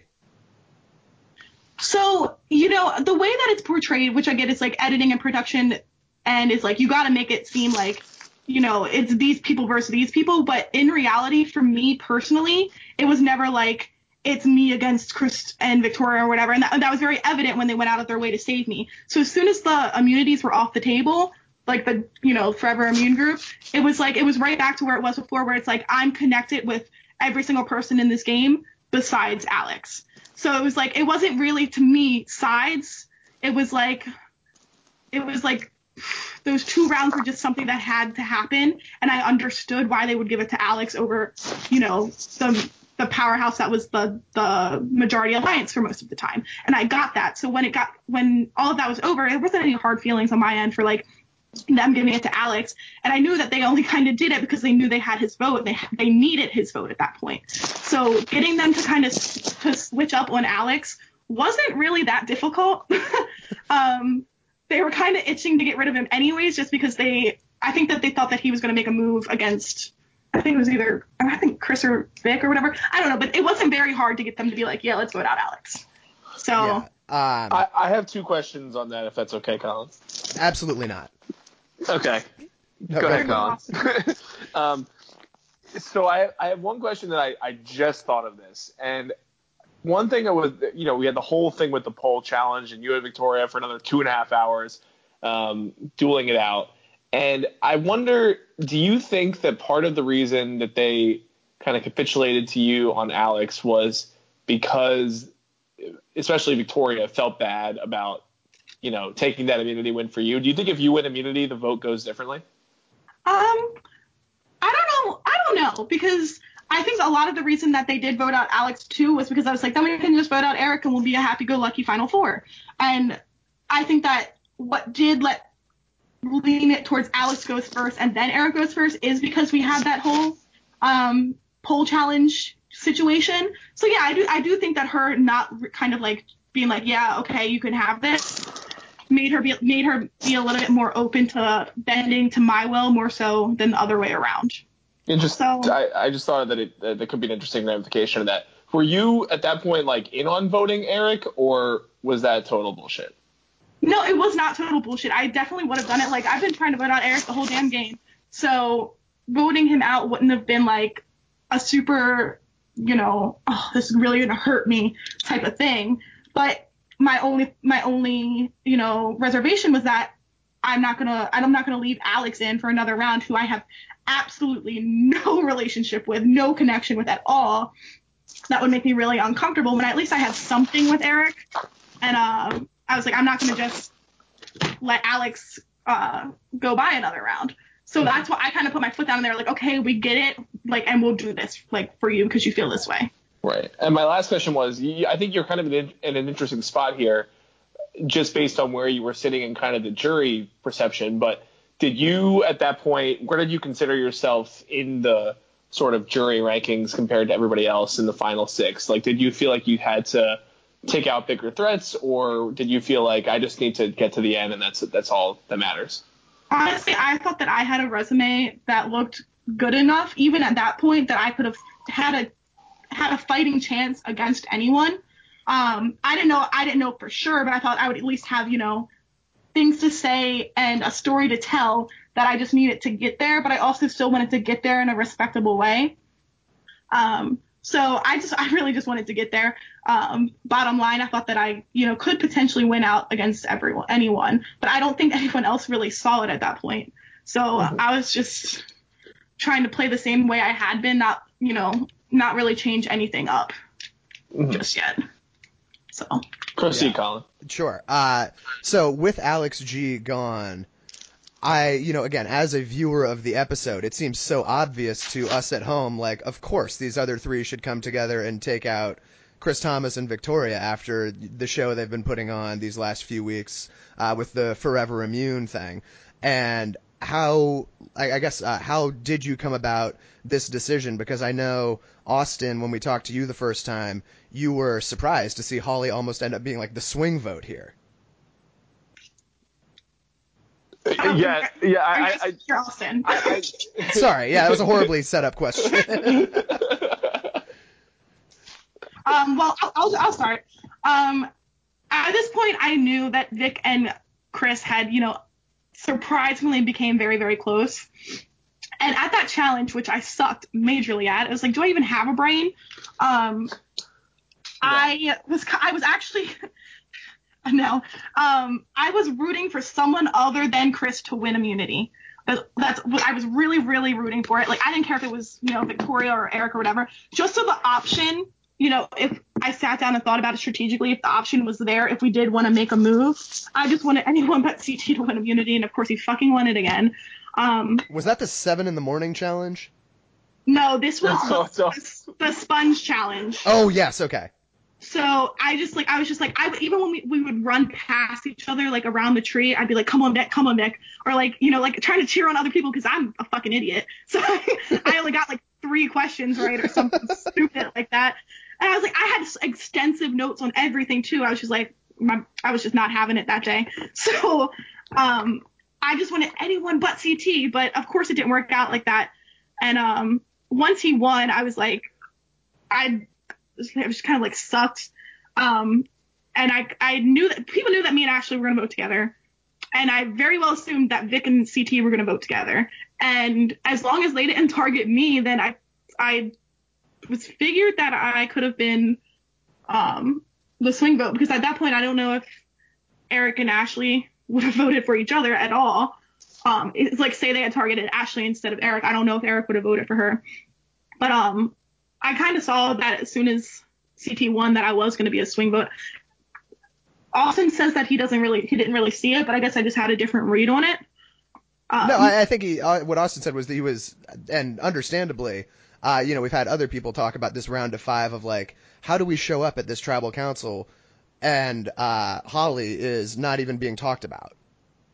So, you know, the way that it's portrayed, which I get is like editing and production, and it's like you got to make it seem like, you know, it's these people versus these people. But in reality, for me personally, it was never like it's me against Chris and Victoria or whatever. And that was very evident when they went out of their way to save me. So as soon as the immunities were off the table, like the, you know, Forever Immune group, it was right back to where it was before, where it's like I'm connected with every single person in this game besides Alex. So it was like, it wasn't really, to me, sides. It was like those 2 rounds were just something that had to happen, and I understood why they would give it to Alex over, you know, the powerhouse that was the majority alliance for most of the time. And I got that. So when all of that was over, there wasn't any hard feelings on my end for like them giving it to Alex. And I knew that they only kind of did it because they knew they had his vote. They needed his vote at that point. So getting them to kind of to switch up on Alex wasn't really that difficult. They were kind of itching to get rid of him anyways, just because I think that they thought that he was going to make a move against, I think Chris or Vic or whatever. I don't know, but it wasn't very hard to get them to be like, yeah, let's vote out Alex. So yeah. I have 2 questions on that, if that's okay, Colin. Absolutely not. Okay. No, go ahead, Colin. So I have one question that I just thought of this. And one thing that was, you know, we had the whole thing with the poll challenge, and you and Victoria for another 2.5 hours dueling it out. And I wonder, do you think that part of the reason that they kind of capitulated to you on Alex was because, especially Victoria, felt bad about, you know, taking that immunity win for you? Do you think if you win immunity, the vote goes differently? I don't know, because I think a lot of the reason that they did vote out Alex too was because I was like, then we can just vote out Eric and we'll be a happy-go-lucky Final Four. And I think that what did let lean it towards Alex goes first and then Eric goes first is because we had that whole poll challenge situation. So yeah, I do think that her not kind of like being like, yeah, okay, you can have this, made her be a little bit more open to bending to my will more so than the other way around. I just thought that that could be an interesting ramification of that. Were you at that point like in on voting Eric, or was that total bullshit? No, it was not total bullshit. I definitely would have done it. Like, I've been trying to vote out Eric the whole damn game. So voting him out wouldn't have been like a super, oh, this is really going to hurt me type of thing. But my only, reservation was that I'm not going to leave Alex in for another round who I have absolutely no relationship with, no connection with at all. That would make me really uncomfortable when at least I had something with Eric. And I was like, I'm not going to just let Alex go by another round. So that's why I kind of put my foot down there, like, okay, we get it, like, and we'll do this, like, for you because you feel this way. Right. And my last question was, I think you're kind of in an interesting spot here, just based on where you were sitting in kind of the jury perception. But did you, at that point, where did you consider yourself in the sort of jury rankings compared to everybody else in the final six? Like, did you feel like you had to take out bigger threats, or did you feel like I just need to get to the end and that's all that matters? Honestly, I thought that I had a resume that looked good enough, even at that point, that I could have had a fighting chance against anyone. I didn't know for sure, but I thought I would at least have, things to say and a story to tell that I just needed to get there, but I also still wanted to get there in a respectable way. So I really just wanted to get there. Bottom line, I thought that I, could potentially win out against anyone, but I don't think anyone else really saw it at that point. So I was just trying to play the same way I had been, not really change anything up just yet. So proceed, Colin. Sure. So with Alex G gone, again, as a viewer of the episode, it seems so obvious to us at home, like, of course, these other three should come together and take out Chris Thomas and Victoria after the show they've been putting on these last few weeks with the Forever Immune thing. And how did you come about this decision? Because I know, Austin, when we talked to you the first time, you were surprised to see Holly almost end up being like the swing vote here. Yeah. Austin. Sorry, that was a horribly set up question. Well, I'll start. At this point, I knew that Vic and Chris had, surprisingly became very, very close. And at that challenge, which I sucked majorly at, it was like, do I even have a brain? I was actually no. I was rooting for someone other than Chris to win immunity. That's what I was really, really rooting for it. Like, I didn't care if it was, Victoria or Eric or whatever. Just so the option, if I sat down and thought about it strategically, if the option was there, if we did want to make a move, I just wanted anyone but CT to win immunity. And of course, he fucking won it again. Was that the 7 a.m. challenge? No, this was the sponge challenge. Oh, yes. Okay. So I was just like, even when we would run past each other, like around the tree, I'd be like, come on, Vic. Or like, like trying to cheer on other people because I'm a fucking idiot. So I only got like 3 questions right or something stupid like that. And I was like, I had extensive notes on everything too. I was just like, I was just not having it that day. So I just wanted anyone but CT, but of course it didn't work out like that. And once he won, I was like, it was kind of like sucked. And I knew that people knew that me and Ashley were going to vote together. And I very well assumed that Vic and CT were going to vote together. And as long as they didn't target me, then I was figured that I could have been the swing vote, because at that point, I don't know if Eric and Ashley would have voted for each other at all. It's like, say they had targeted Ashley instead of Eric. I don't know if Eric would have voted for her. But I kind of saw that as soon as CT won that I was going to be a swing vote. Austin says that he didn't really see it, but I guess I just had a different read on it. No, I think what Austin said was that he was, and understandably, we've had other people talk about this round of 5 of like, how do we show up at this tribal council? And Holly is not even being talked about.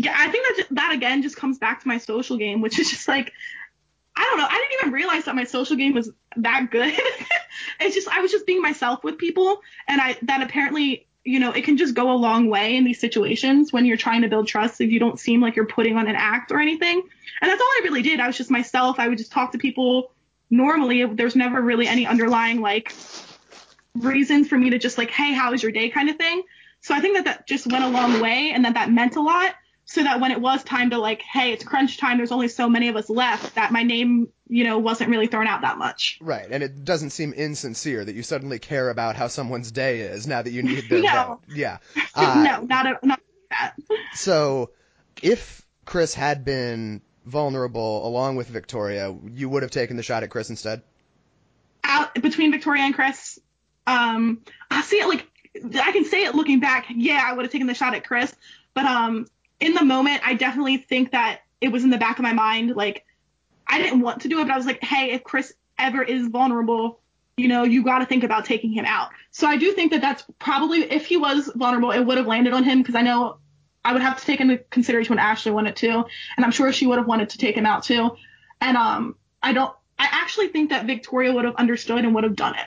Yeah, I think that again just comes back to my social game, which is just like, I don't know. I didn't even realize that my social game was that good. It's just, I was just being myself with people, and that apparently, it can just go a long way in these situations when you're trying to build trust if you don't seem like you're putting on an act or anything. And that's all I really did. I was just myself. I would just talk to people normally. There's never really any underlying like reasons for me to just like, hey, how was your day kind of thing. So I think that just went a long way, and that meant a lot. So that when it was time to like, hey, it's crunch time, there's only so many of us left, that my name, wasn't really thrown out that much. Right, and it doesn't seem insincere that you suddenly care about how someone's day is now that you need their vote. Yeah. No, not that. So if Chris had been vulnerable along with Victoria, you would have taken the shot at Chris instead? Between Victoria and Chris, I see it like, I can say it looking back, yeah, I would have taken the shot at Chris, but in the moment, I definitely think that it was in the back of my mind. Like, I didn't want to do it, but I was like, hey, if Chris ever is vulnerable, you got to think about taking him out. So I do think that that's probably, if he was vulnerable, it would have landed on him, because I know I would have to take into consideration when Ashley wanted to, and I'm sure she would have wanted to take him out too. And I actually think that Victoria would have understood and would have done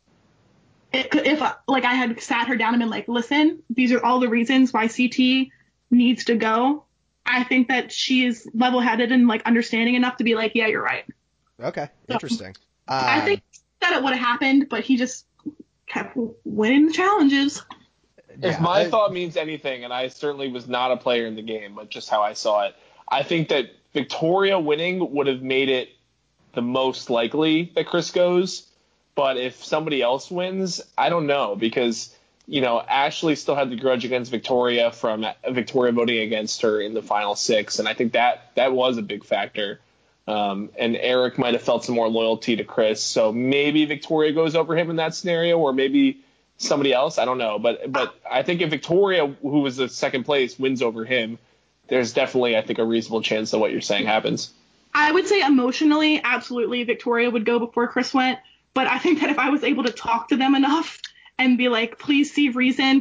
it. If like I had sat her down and been like, listen, these are all the reasons why CT needs to go. I think that she is level-headed and like understanding enough to be like, yeah, you're right. Okay, interesting. I think that it would have happened, but he just kept winning the challenges. If my thought means anything, and I certainly was not a player in the game, but just how I saw it, I think that Victoria winning would have made it the most likely that Chris goes. But if somebody else wins, I don't know, because Ashley still had the grudge against Victoria from Victoria voting against her in the final 6, and I think that was a big factor. And Eric might have felt some more loyalty to Chris, so maybe Victoria goes over him in that scenario, or maybe somebody else. I don't know, but I think if Victoria, who was the second place, wins over him, there's definitely, I think, a reasonable chance that what you're saying happens. I would say emotionally, absolutely, Victoria would go before Chris went, but I think that if I was able to talk to them enough and be like, please see reason,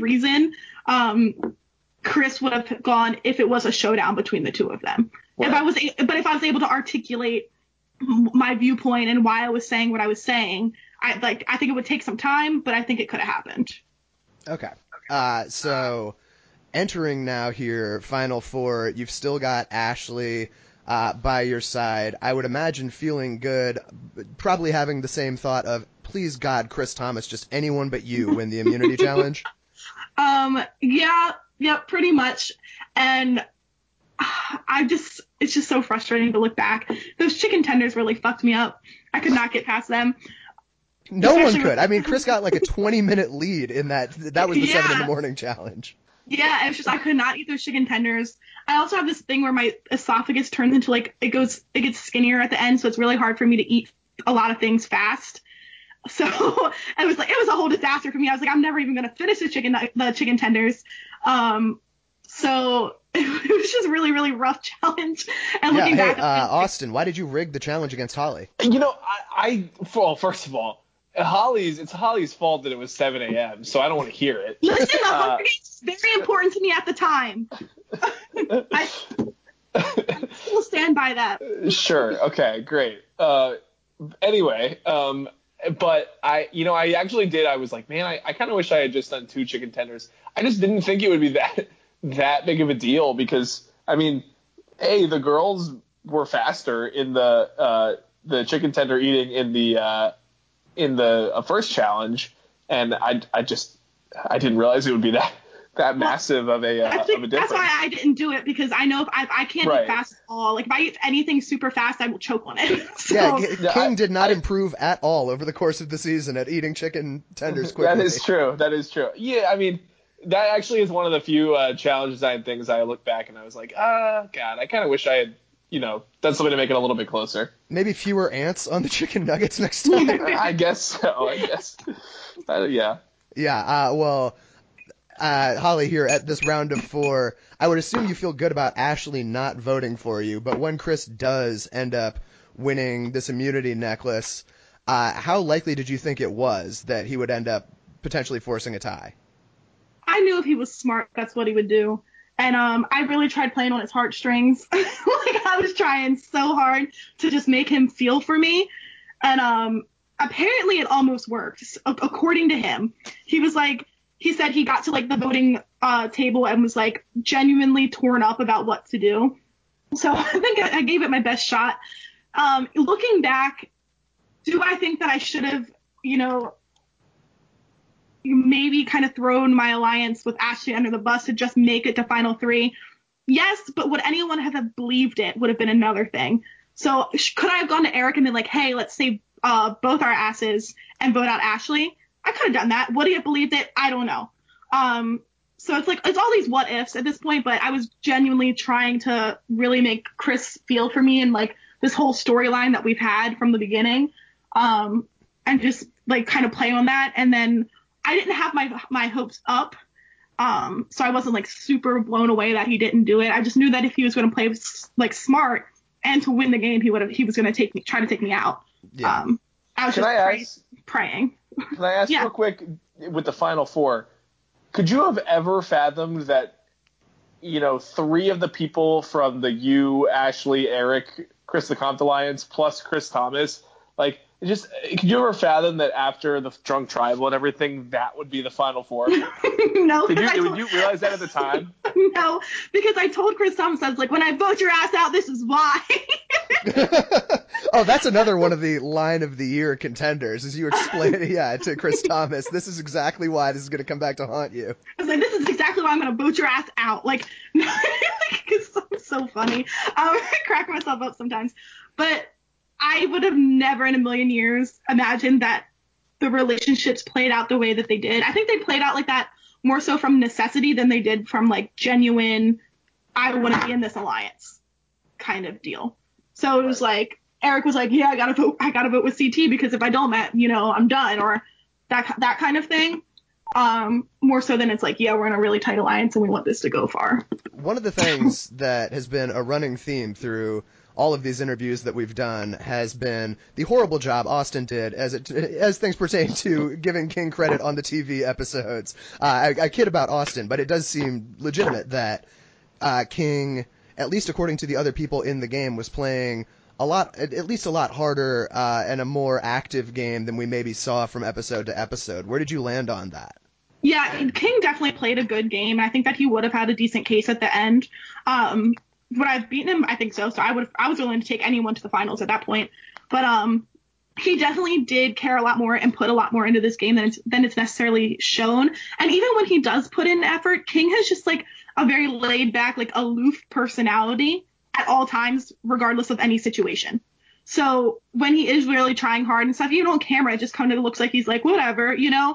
Chris would have gone if it was a showdown between the two of them. Right. If I was able to articulate my viewpoint and why I was saying what I was saying, I think it would take some time, but I think it could have happened. Okay. So entering now here, Final Four, you've still got Ashley by your side. I would imagine feeling good, probably having the same thought of, please God, Chris Thomas, just anyone but you win the immunity challenge. Yeah, pretty much. And it's just so frustrating to look back. Those chicken tenders really fucked me up. I could not get past them. No one could. I mean, Chris got like a 20-minute lead in that. That was the 7 in the morning challenge. Yeah, it's just I could not eat those chicken tenders. I also have this thing where my esophagus turns into like it gets skinnier at the end, so it's really hard for me to eat a lot of things fast. So it was a whole disaster for me. I was like, I'm never even gonna finish the chicken tenders. So it was just really, really rough challenge. And looking back, Austin, why did you rig the challenge against Holly? Well, first of all, it's Holly's fault that it was 7 a.m., so I don't want to hear it. Listen, the Hunger Games was very important to me at the time. I will stand by that. Sure. Okay, great. Anyway, but I actually did. I was like, man, I kind of wish I had just done 2 chicken tenders. I just didn't think it would be that big of a deal because, I mean, the girls were faster in the chicken tender eating in the first challenge, and I didn't realize it would be that massive of a difference. That's why I didn't do it, because I know if I can't eat fast at all. Like if I eat anything super fast, I will choke on it. So, yeah, King did not improve at all over the course of the season at eating chicken tenders quickly. That is true. Yeah, I mean, that actually is one of the few challenge design things I look back and I was like, God, I kind of wish I had, done something to make it a little bit closer. Maybe fewer ants on the chicken nuggets next time. I guess so. Yeah. Yeah. Well, Holly, here at this round of 4, I would assume you feel good about Ashley not voting for you, but when Chris does end up winning this immunity necklace, how likely did you think it was that he would end up potentially forcing a tie? I knew if he was smart, that's what he would do. And I really tried playing on his heartstrings. Like, I was trying so hard to just make him feel for me. And apparently it almost worked, according to him. He said he got to like the voting table and was like genuinely torn up about what to do. So I think I gave it my best shot. Looking back, do I think that I should have, maybe kind of thrown my alliance with Ashley under the bus to just make it to Final 3? Yes, but would anyone have believed it would have been another thing. So could I have gone to Eric and been like, hey, let's save both our asses and vote out Ashley? I could have done that. Would he have believed it? I don't know. So it's all these what ifs at this point, but I was genuinely trying to really make Chris feel for me and like this whole storyline that we've had from the beginning, and just like kind of play on that. And then I didn't have my hopes up, so I wasn't like super blown away that he didn't do it. I just knew that if he was going to play like smart and to win the game, he was going to try to take me out. Yeah. I was just praying. Can I ask real quick, with the Final Four, could you have ever fathomed that, 3 of the people from the you, Ashley, Eric, Chris the Compt Alliance, plus Chris Thomas, like, could you ever fathom that after the drunk tribal and everything, that would be the Final Four? No. Did you realize that at the time? No, because I told Chris Thomas, I was like, when I vote your ass out, this is why. Oh, that's another one of the line of the year contenders, is you explain to Chris Thomas, this is exactly why this is going to come back to haunt you. I was like, this is exactly why I'm going to vote your ass out. Like, it's so funny. I crack myself up sometimes. But I would have never in a million years imagined that the relationships played out the way that they did. I think they played out like that more so from necessity than they did from like genuine, I want to be in this alliance kind of deal. So it was like, Eric was like, yeah, I gotta vote with CT because if I don't, I'm done, or that kind of thing. More so than it's like, yeah, we're in a really tight alliance and we want this to go far. One of the things that has been a running theme through all of these interviews that we've done has been the horrible job Austin did as things pertain to giving King credit on the TV episodes. I kid about Austin, but it does seem legitimate that King, at least according to the other people in the game, was playing at least a lot harder and a more active game than we maybe saw from episode to episode. Where did you land on that? Yeah, King definitely played a good game. I think that he would have had a decent case at the end. Would I have beaten him? I think so. So I was willing to take anyone to the finals at that point. But he definitely did care a lot more and put a lot more into this game than it's necessarily shown. And even when he does put in effort, King has just like a very laid back, like aloof personality at all times, regardless of any situation. So when he is really trying hard and stuff, even on camera, it just kind of looks like he's like, whatever,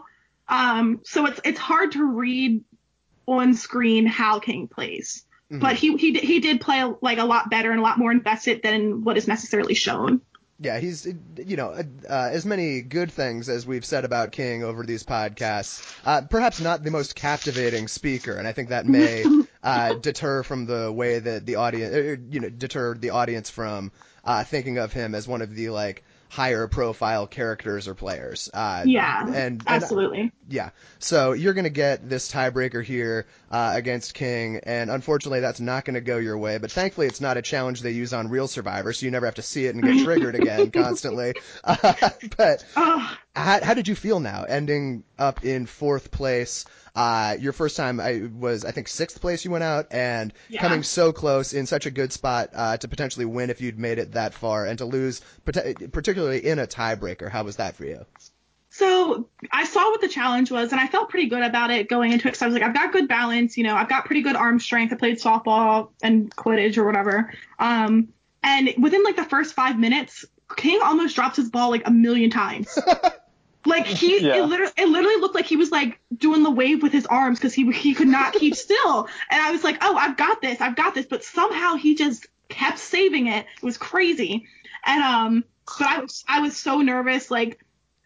So it's hard to read on screen how King plays. Mm-hmm. But he did play like a lot better and a lot more invested than what is necessarily shown. Yeah, he's, as many good things as we've said about King over these podcasts, perhaps not the most captivating speaker, and I think that may deter from the way that the audience, deter the audience from thinking of him as one of the like higher profile characters or players. And absolutely. Yeah. So you're going to get this tiebreaker here against King, and unfortunately that's not going to go your way, but thankfully it's not a challenge they use on Real Survivor, so you never have to see it and get triggered again constantly. But how did you feel now, ending up in 4th place? Your first time was, I think, 6th place you went out, and coming so close in such a good spot to potentially win if you'd made it that far, and to lose, particularly in a tiebreaker. How was that for you? So I saw what the challenge was, and I felt pretty good about it going into it, because I was like, I've got good balance, I've got pretty good arm strength. I played softball and Quidditch or whatever. And within like the first 5 minutes, King almost dropped his ball like a million times. Like it literally looked like he was like doing the wave with his arms because he could not keep still. And I was like, oh, I've got this. But somehow he just kept saving it. It was crazy. And but I was so nervous. Like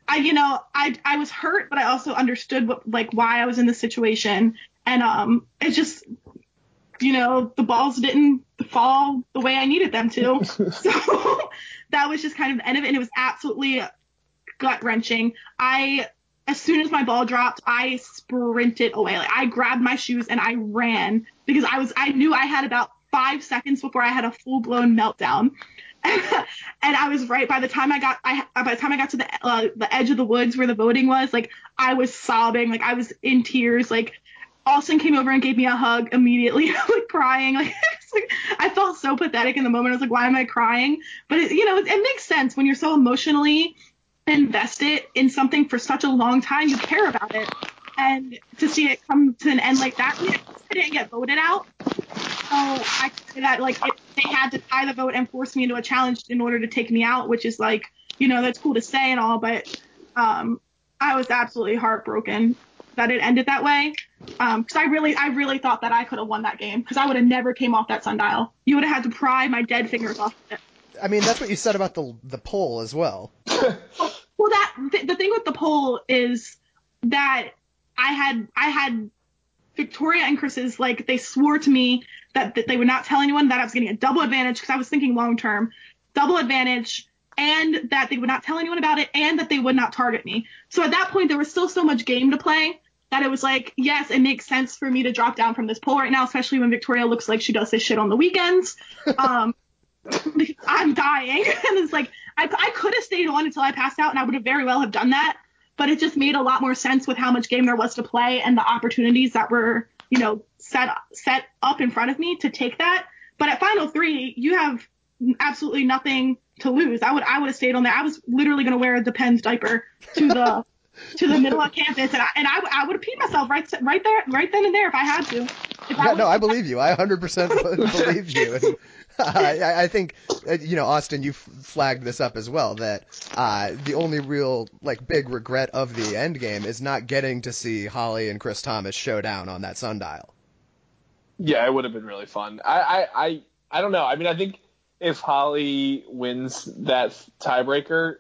I was hurt, but I also understood why I was in this situation. And it just the balls didn't fall the way I needed them to. So that was just kind of the end of it. And it was absolutely gut-wrenching. I as soon as my ball dropped, I sprinted away. Like, I grabbed my shoes and I ran because I knew I had about 5 seconds before I had a full blown meltdown. And I was right. By the time I got to the edge of the woods where the voting was, like, I was sobbing, like I was in tears. Like, Austin came over and gave me a hug immediately, like crying. Like, I felt so pathetic in the moment. I was like, why am I crying? But it makes sense when you're so emotionally invested in something for such a long time. You care about it, and to see it come to an end like that, I didn't get voted out. So I say that, like, they had to tie the vote and force me into a challenge in order to take me out, which is, like, that's cool to say and all, but I was absolutely heartbroken that it ended that way. Because I really thought that I could have won that game, because I would have never came off that sundial. You would have had to pry my dead fingers off of it. I mean, that's what you said about the poll as well. Well, the thing with the poll is that I had Victoria and Chris's, like, they swore to me that they would not tell anyone, that I was getting a double advantage, because I was thinking long term, double advantage, and that they would not tell anyone about it, and that they would not target me. So at that point, there was still so much game to play that it was like, yes, it makes sense for me to drop down from this poll right now, especially when Victoria looks like she does this shit on the weekends. I'm dying. And it's like, I could have stayed on until I passed out, and I would have very well have done that. But it just made a lot more sense with how much game there was to play and the opportunities that were, set up in front of me to take that. But at Final 3, you have absolutely nothing to lose. I would have stayed on there. I was literally going to wear a Depends diaper to the middle of campus, and I would have peed myself right then and there if I had to. I believe you. I 100% believe you. And I think, Austin, you flagged this up as well, that the only real, like, big regret of the end game is not getting to see Holly and Chris Thomas show down on that sundial. Yeah, it would have been really fun. I don't know. I mean, I think if Holly wins that tiebreaker,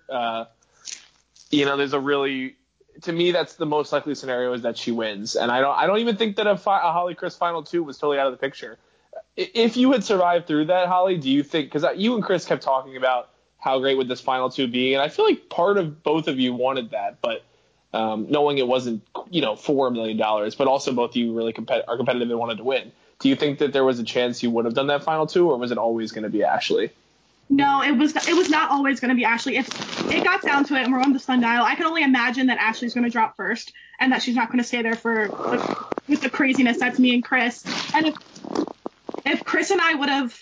there's a really, to me, that's the most likely scenario, is that she wins. And I don't even think that a Holly Chris Final 2 was totally out of the picture. If you had survived through that, Holly, do you think, because you and Chris kept talking about how great would this Final 2 be, and I feel like part of both of you wanted that, but knowing it wasn't, $4 million, but also both of you really are competitive and wanted to win. Do you think that there was a chance you would have done that Final 2, or was it always going to be Ashley? No, it was not always going to be Ashley. If it got down to it and we're on the sundial, I can only imagine that Ashley's going to drop first, and that she's not going to stay there with the craziness that's me and Chris. And if Chris and I would have,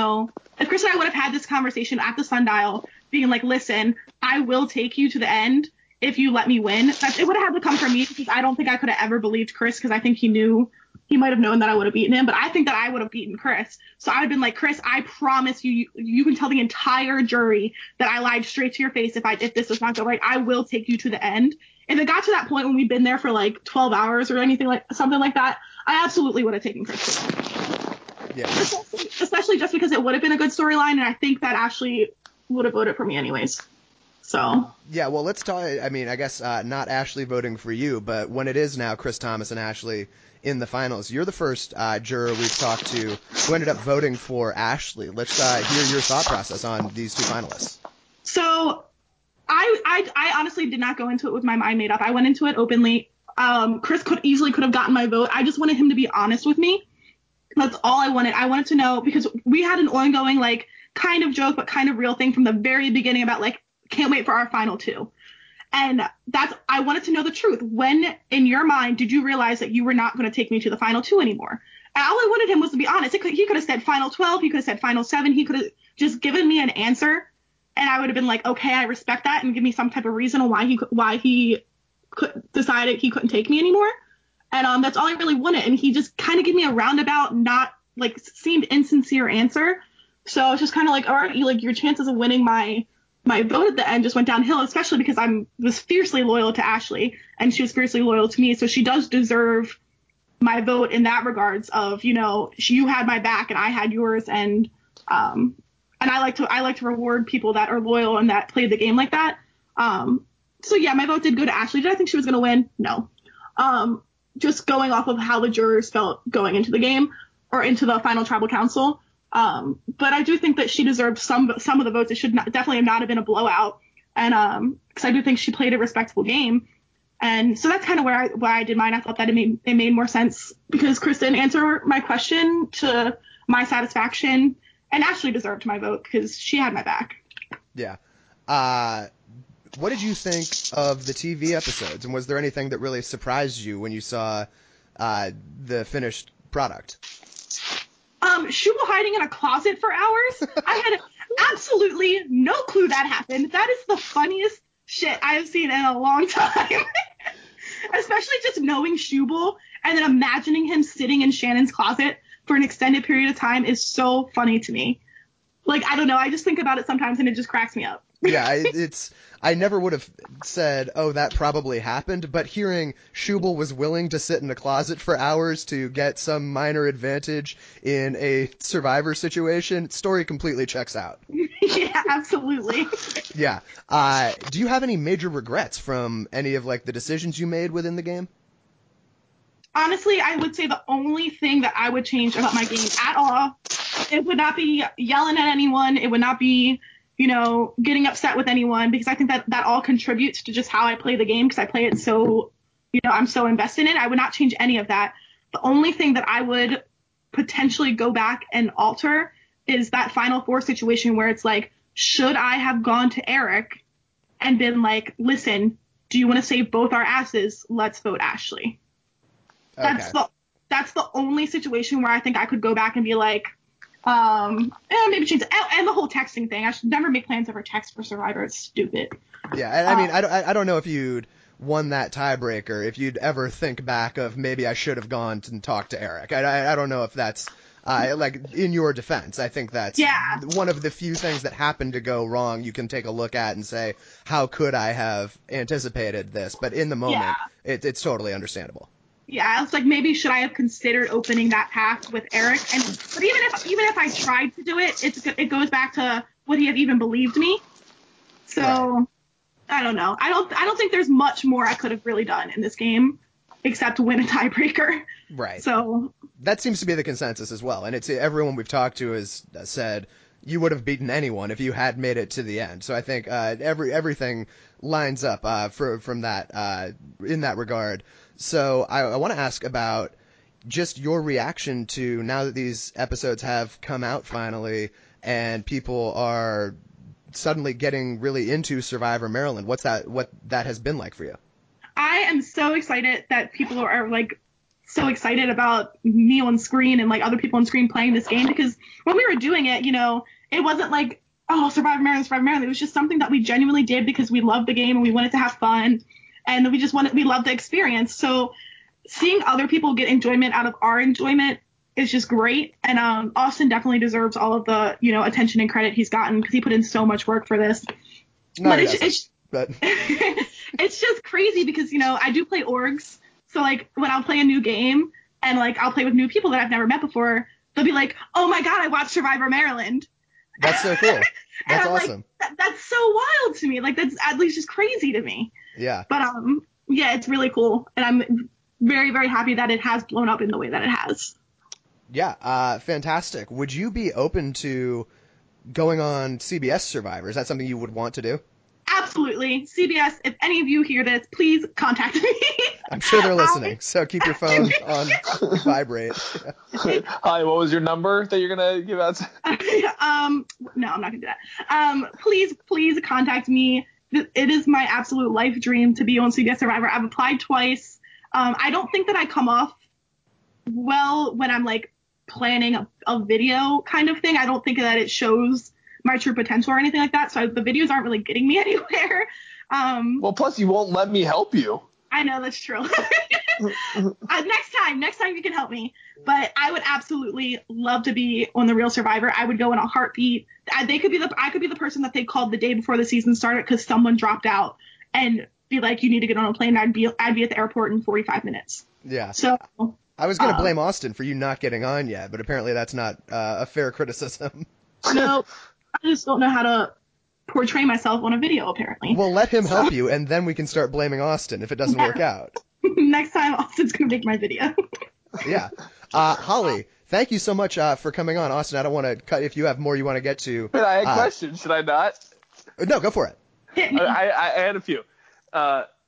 had this conversation at the sundial, being like, listen, I will take you to the end if you let me win, it would have had to come from me, because I don't think I could have ever believed Chris, because I think he might have known that I would have beaten him, but I think that I would have beaten Chris. So I would have been like, Chris, I promise you can tell the entire jury that I lied straight to your face if this does not go right. I will take you to the end. If it got to that point when we'd been there for like 12 hours or something like that, I absolutely would have taken Chris to the end. Yeah. Especially just because it would have been a good storyline, and I think that Ashley would have voted for me anyways. So. Yeah, well, let's talk. I mean, I guess not Ashley voting for you, but when it is now Chris Thomas and Ashley in the finals, you're the first juror we've talked to who ended up voting for Ashley. Let's hear your thought process on these two finalists. So I honestly did not go into it with my mind made up. I went into it openly. Chris could have gotten my vote. I just wanted him to be honest with me. That's all I wanted. I wanted to know, because we had an ongoing, like, kind of joke but kind of real thing from the very beginning about, like, can't wait for our Final 2. And I wanted to know the truth. When, in your mind, did you realize that you were not going to take me to the Final 2 anymore? And all I wanted him was to be honest. He could have said Final 12. He could have said Final 7. He could have just given me an answer, and I would have been like, okay, I respect that, and give me some type of reason on why he decided he couldn't take me anymore. And that's all I really wanted. And he just kind of gave me a roundabout, not, like, seemed insincere answer. So I was just kind of like, all right, like, your chances of winning my vote at the end just went downhill, especially because I was fiercely loyal to Ashley, and she was fiercely loyal to me. So she does deserve my vote in that regards of, you had my back and I had yours. And I like to reward people that are loyal and that play the game like that. So yeah, my vote did go to Ashley. Did I think she was going to win? No. Just going off of how the jurors felt going into the game or into the final tribal council. But I do think that she deserved some of the votes. It should definitely not have been a blowout. And because I do think she played a respectable game. And so that's kind of why I did mine. I thought that it made more sense because Chris didn't answer my question to my satisfaction, and Ashley deserved my vote because she had my back. Yeah. What did you think of the TV episodes, and was there anything that really surprised you when you saw the finished product? Shubal hiding in a closet for hours. I had absolutely no clue that happened. That is the funniest shit I have seen in a long time. Especially just knowing Shubal and then imagining him sitting in Shannon's closet for an extended period of time is so funny to me. Like, I don't know. I just think about it sometimes and it just cracks me up. Yeah, I never would have said, oh, that probably happened, but hearing Shubal was willing to sit in a closet for hours to get some minor advantage in a Survivor situation, story completely checks out. Yeah, absolutely. Yeah. Do you have any major regrets from any of like the decisions you made within the game? Honestly, I would say the only thing that I would change about my game at all, it would not be yelling at anyone. It would not be, getting upset with anyone, because I think that all contributes to just how I play the game, because I play it so, I'm so invested in it. I would not change any of that. The only thing that I would potentially go back and alter is that Final Four situation where it's like, should I have gone to Eric and been like, listen, do you want to save both our asses? Let's vote Ashley. Okay. That's the only situation where I think I could go back and be like, maybe change it. And the whole texting thing. I should never make plans over text for Survivor. It's stupid. Yeah, I mean, I don't know if you'd won that tiebreaker if you'd ever think back of maybe I should have gone and talked to Eric. I don't know if that's like in your defense. I think that's one of the few things that happened to go wrong. You can take a look at and say, how could I have anticipated this? But in the moment, it's totally understandable. Yeah, I was like, maybe should I have considered opening that path with Eric? But even if I tried to do it, it goes back to would he have even believed me? So right. I don't know. I don't think there's much more I could have really done in this game except win a tiebreaker. Right. So that seems to be the consensus as well, and it's everyone we've talked to has said you would have beaten anyone if you had made it to the end. So I think everything lines up from that in that regard. So I want to ask about just your reaction to now that these episodes have come out finally and people are suddenly getting really into Survivor Maryland. What that has been like for you? I am so excited that people are like so excited about me on screen and like other people on screen playing this game, because when we were doing it, it wasn't like, oh, Survivor Maryland. It was just something that we genuinely did because we loved the game and we wanted to have fun. And we loved the experience. So seeing other people get enjoyment out of our enjoyment is just great. And Austin definitely deserves all of the, attention and credit he's gotten because he put in so much work for this. No, but it's just crazy because, I do play orgs. So like when I'll play a new game and like I'll play with new people that I've never met before, they'll be like, oh my God, I watched Survivor Maryland. That's so cool. That's awesome. Like, that's so wild to me. Like that's at least just crazy to me. Yeah. But yeah, it's really cool, and I'm very, very happy that it has blown up in the way that it has. Yeah, fantastic. Would you be open to going on CBS Survivor? Is that something you would want to do? Absolutely. CBS, if any of you hear this, please contact me. I'm sure they're listening, so keep your phone on vibrate. Hi, what was your number that you're going to give out? No, I'm not going to do that. Please contact me. It is my absolute life dream to be on CBS Survivor. I've applied twice. I don't think that I come off well when I'm like planning a video kind of thing. I don't think that it shows my true potential or anything like that. So the videos aren't really getting me anywhere. Well, plus you won't let me help you. I know, that's true. Next time you can help me. But I would absolutely love to be on The Real Survivor. I would go in a heartbeat. I could be the person that they called the day before the season started because someone dropped out and be like, you need to get on a plane. I'd be at the airport in 45 minutes. Yeah. So I was going to blame Austin for you not getting on yet, but apparently that's not a fair criticism. No, I just don't know how to portray myself on a video, apparently. Well, let him help you, and then we can start blaming Austin if it doesn't work out. Next time, Austin's going to make my video. Yeah. Holly, thank you so much for coming on. Austin, I don't want to cut if you have more you want to get to. But I had questions. Should I not? No, go for it. I had a few.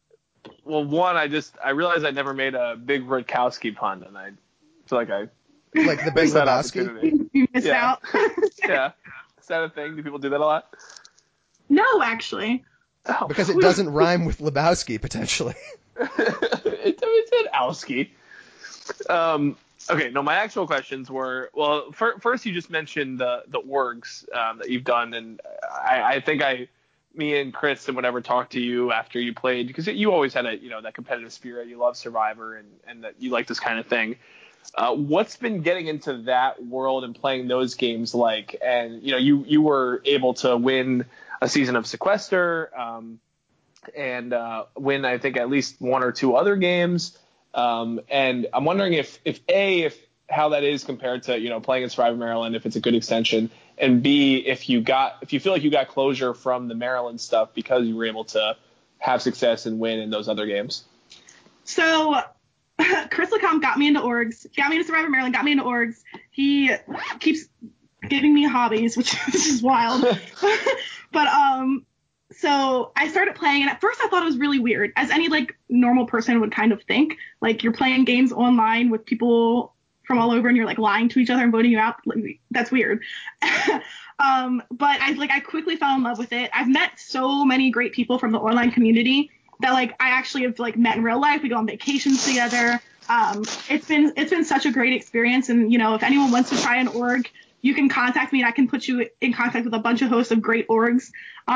Well, one, I realized I never made a Big Rutkowski pun, and I feel like I Like the Big missed that Lebowski? opportunity. You missed Yeah. out. Yeah. Is that a thing? Do people do that a lot? No, actually. Oh. Because it doesn't rhyme with Lebowski, potentially. It's an Owski. Okay, no, my actual questions were, well, first you just mentioned the orgs that you've done, and I think me and Chris and whatever talked to you after you played, because you always had that competitive spirit. You love Survivor and that you like this kind of thing. What's been getting into that world and playing those games like? And you were able to win a season of Sequester, and win, I think, at least one or two other games. And I'm wondering if how that is compared to playing in Survivor Maryland, if it's a good extension, and B, if you feel like you got closure from the Maryland stuff because you were able to have success and win in those other games. So Chris LeCompte got me into orgs, got me into Survivor Maryland, got me into orgs. He keeps giving me hobbies, which is wild. But so I started playing, and at first I thought it was really weird, as any normal person would kind of think. You're playing games online with people from all over, and you're lying to each other and voting you out. That's weird. But I quickly fell in love with it. I've met so many great people from the online community that I actually have met in real life. We go on vacations together. It's been such a great experience, and if anyone wants to try an org, you can contact me and I can put you in contact with a bunch of hosts of great orgs.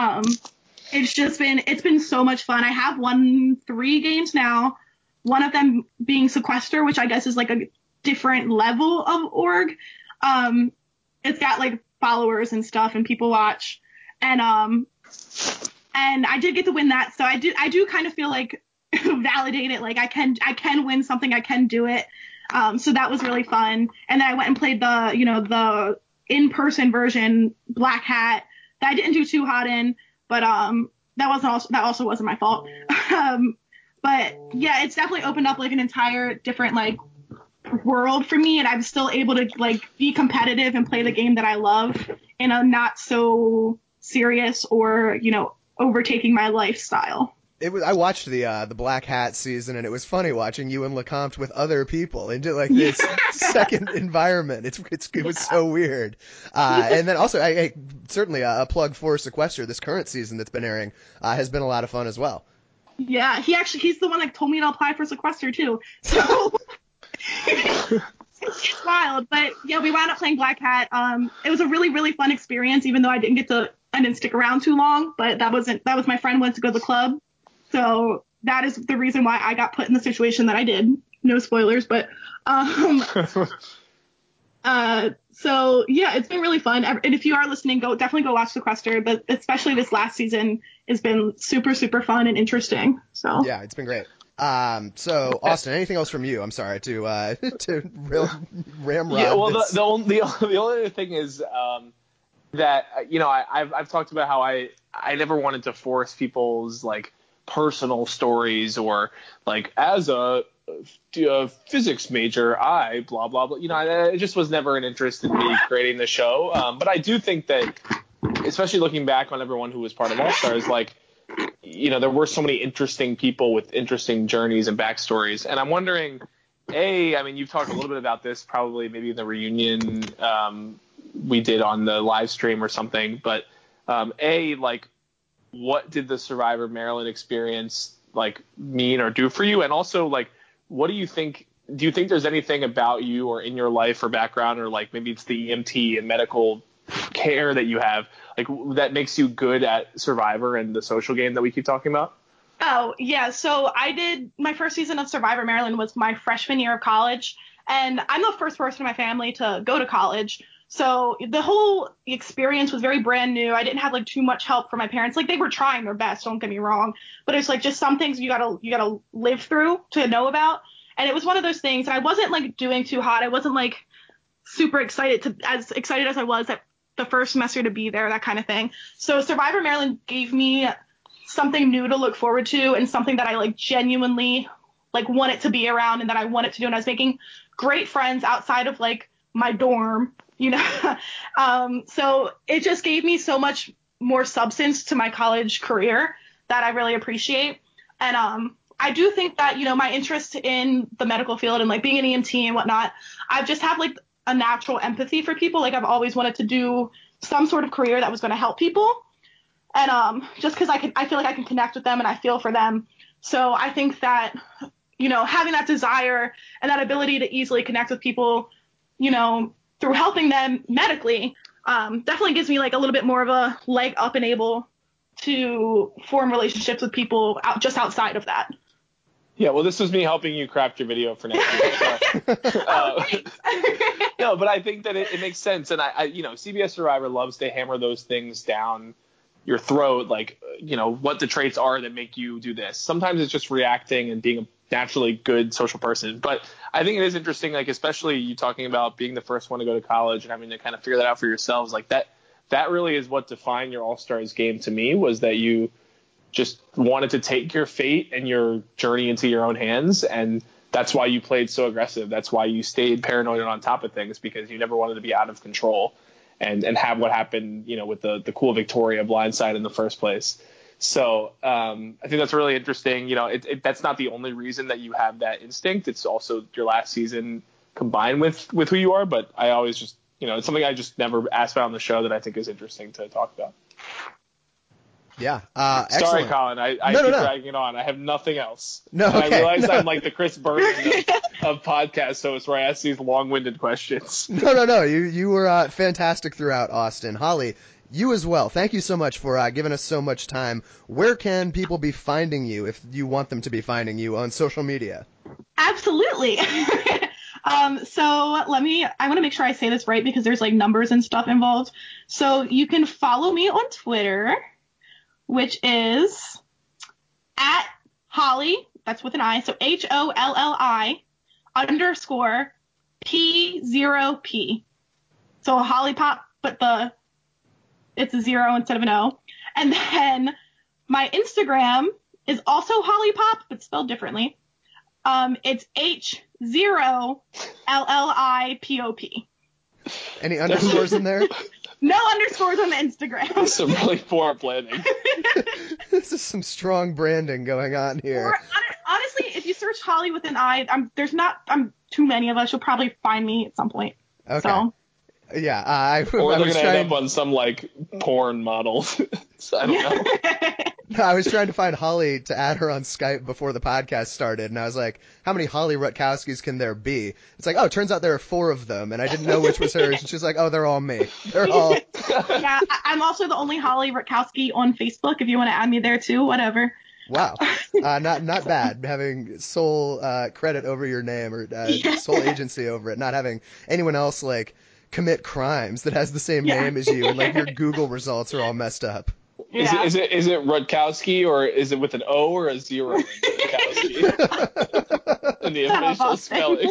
It's been so much fun. I have won 3 games now, one of them being Sequester, which I guess is a different level of org. It's got followers and stuff and people watch, and I did get to win that, so I do kind of feel validated, I can win something, I can do it. So that was really fun. And then I went and played the in-person version, Black Hat, that I didn't do too hot in, but that also wasn't my fault. But yeah, it's definitely opened up an entire different world for me, and I'm still able to be competitive and play the game that I love in a not so serious or overtaking my lifestyle. I watched the Black Hat season, and it was funny watching you and LeCompte with other people into this second environment. It was so weird. And then also, I certainly a plug for Sequester. This current season that's been airing has been a lot of fun as well. Yeah, he's the one that told me to apply for Sequester too. So it's wild, but yeah, we wound up playing Black Hat. It was a really, really fun experience, even though I didn't stick around too long. But that was my friend went to go to the club. So that is the reason why I got put in the situation that I did. No spoilers, but so yeah, it's been really fun. And if you are listening, definitely go watch Sequester. But especially this last season has been super, super fun and interesting. So yeah, it's been great. So Austin, anything else from you? I'm sorry to ramrod. Yeah, well, the only other thing is that I've talked about how I never wanted to force people's personal stories or as a physics major I blah blah blah, it just was never an interest in me creating the show, but I do think that, especially looking back on everyone who was part of All Stars, there were so many interesting people with interesting journeys and backstories, and I'm wondering, you've talked a little bit about this probably maybe in the reunion we did on the live stream or something, but what did the Survivor Maryland experience mean or do for you? And also what do you think there's anything about you or in your life or background, or maybe it's the EMT and medical care that you have, that makes you good at Survivor and the social game that we keep talking about? Oh yeah. So I did my first season of Survivor Maryland was my freshman year of college, and I'm the first person in my family to go to college. So the whole experience was very brand new. I didn't have too much help from my parents. They were trying their best, don't get me wrong, but it's just some things you gotta live through to know about. And it was one of those things, and I wasn't doing too hot. I wasn't super excited as excited as I was at the first semester to be there, that kind of thing. So Survivor Maryland gave me something new to look forward to, and something that I genuinely wanted to be around and that I wanted to do. And I was making great friends outside of my dorm. So it just gave me so much more substance to my college career that I really appreciate. And I do think that, my interest in the medical field and like being an EMT and whatnot, I've just have like a natural empathy for people. Like I've always wanted to do some sort of career that was going to help people. And just because I feel like I can connect with them and I feel for them. So I think that, having that desire and that ability to easily connect with people, through helping them medically, definitely gives me like a little bit more of a leg up and able to form relationships with people just outside of that. Yeah, well, this was me helping you craft your video for next week. So, no, but I think that it makes sense. And CBS Survivor loves to hammer those things down your throat, like, what the traits are that make you do this. Sometimes it's just reacting and being a naturally good social person. But I think it is interesting, like, especially you talking about being the first one to go to college and having to kind of figure that out for yourselves. Like that really is what defined your All-Stars game to me, was that you just wanted to take your fate and your journey into your own hands. And that's why you played so aggressive. That's why you stayed paranoid and on top of things, because you never wanted to be out of control and have what happened, with the cool Victoria blindside in the first place. So I think that's really interesting. That's not the only reason that you have that instinct. It's also your last season combined with who you are. But I always just, it's something I just never asked about on the show that I think is interesting to talk about. Yeah. Sorry, Excellent. Colin. I keep dragging it on. I have nothing else. No, okay. And I realize I'm like the Chris Berman of podcast hosts, where I ask these long-winded questions. No. You were fantastic throughout, Austin. Holly, you as well. Thank you so much for giving us so much time. Where can people be finding you if you want them to be finding you on social media? Absolutely. So I want to make sure I say this right because there's like numbers and stuff involved. So you can follow me on Twitter, which is at Holly, that's with an I, so HOLLI _P0P. So Holly Pop, but it's a 0 instead of an O. And then my Instagram is also Holly Pop, but spelled differently. It's H0LLIPOP. Any underscores in there? No underscores on the Instagram. Some really poor planning. This is some strong branding going on here. Honestly, if you search Holly with an I, there's not too many of us. You'll probably find me at some point. Okay. So. Yeah, or they're going to end up on some, like, porn model. So I don't know. No, I was trying to find Holly to add her on Skype before the podcast started, and I was like, how many Holly Rutkowskis can there be? It's like, oh, it turns out there are 4 of them, and I didn't know which was hers, and she's like, oh, they're all me. They're all... Yeah, I'm also the only Holly Rutkowski on Facebook, if you want to add me there, too, whatever. Wow. Not bad, having sole credit over your name, or sole agency over it, not having anyone else, like, commit crimes that has the same name as you, and, like, your Google results are all messed up. Yeah. Is it Rutkowski, or is it with an O or a 0 in Rutkowski? In the official spelling.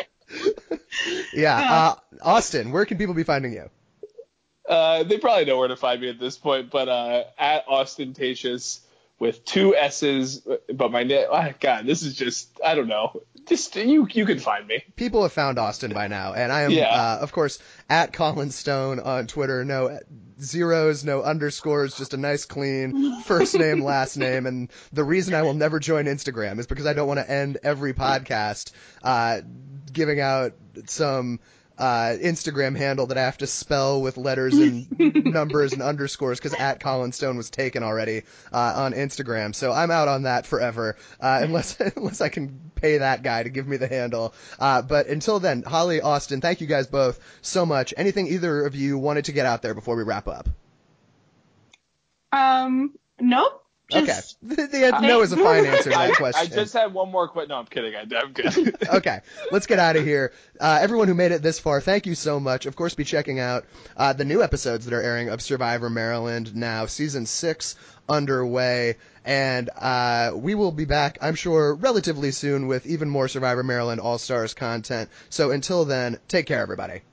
Yeah. Austin, where can people be finding you? They probably know where to find me at this point, but at Ostentatious with 2 S's, but my name, God, this is just, I don't know. Just, you can find me. People have found Austin by now, and I am, of course, at Colin Stone on Twitter. No zeros, no underscores, just a nice, clean first name, last name. And the reason I will never join Instagram is because I don't want to end every podcast giving out some Instagram handle that I have to spell with letters and numbers and underscores because at Colin Stone was taken already on Instagram. So I'm out on that forever unless I can pay that guy to give me the handle. But until then, Holly, Austin, thank you guys both so much. Anything either of you wanted to get out there before we wrap up? Nope. Okay. No is a fine answer to that question. I just had one more question. No, I'm kidding. I'm good. Okay. Let's get out of here. Everyone who made it this far, thank you so much. Of course, be checking out the new episodes that are airing of Survivor Maryland now. Season 6 underway. And we will be back, I'm sure, relatively soon with even more Survivor Maryland All-Stars content. So until then, take care, everybody.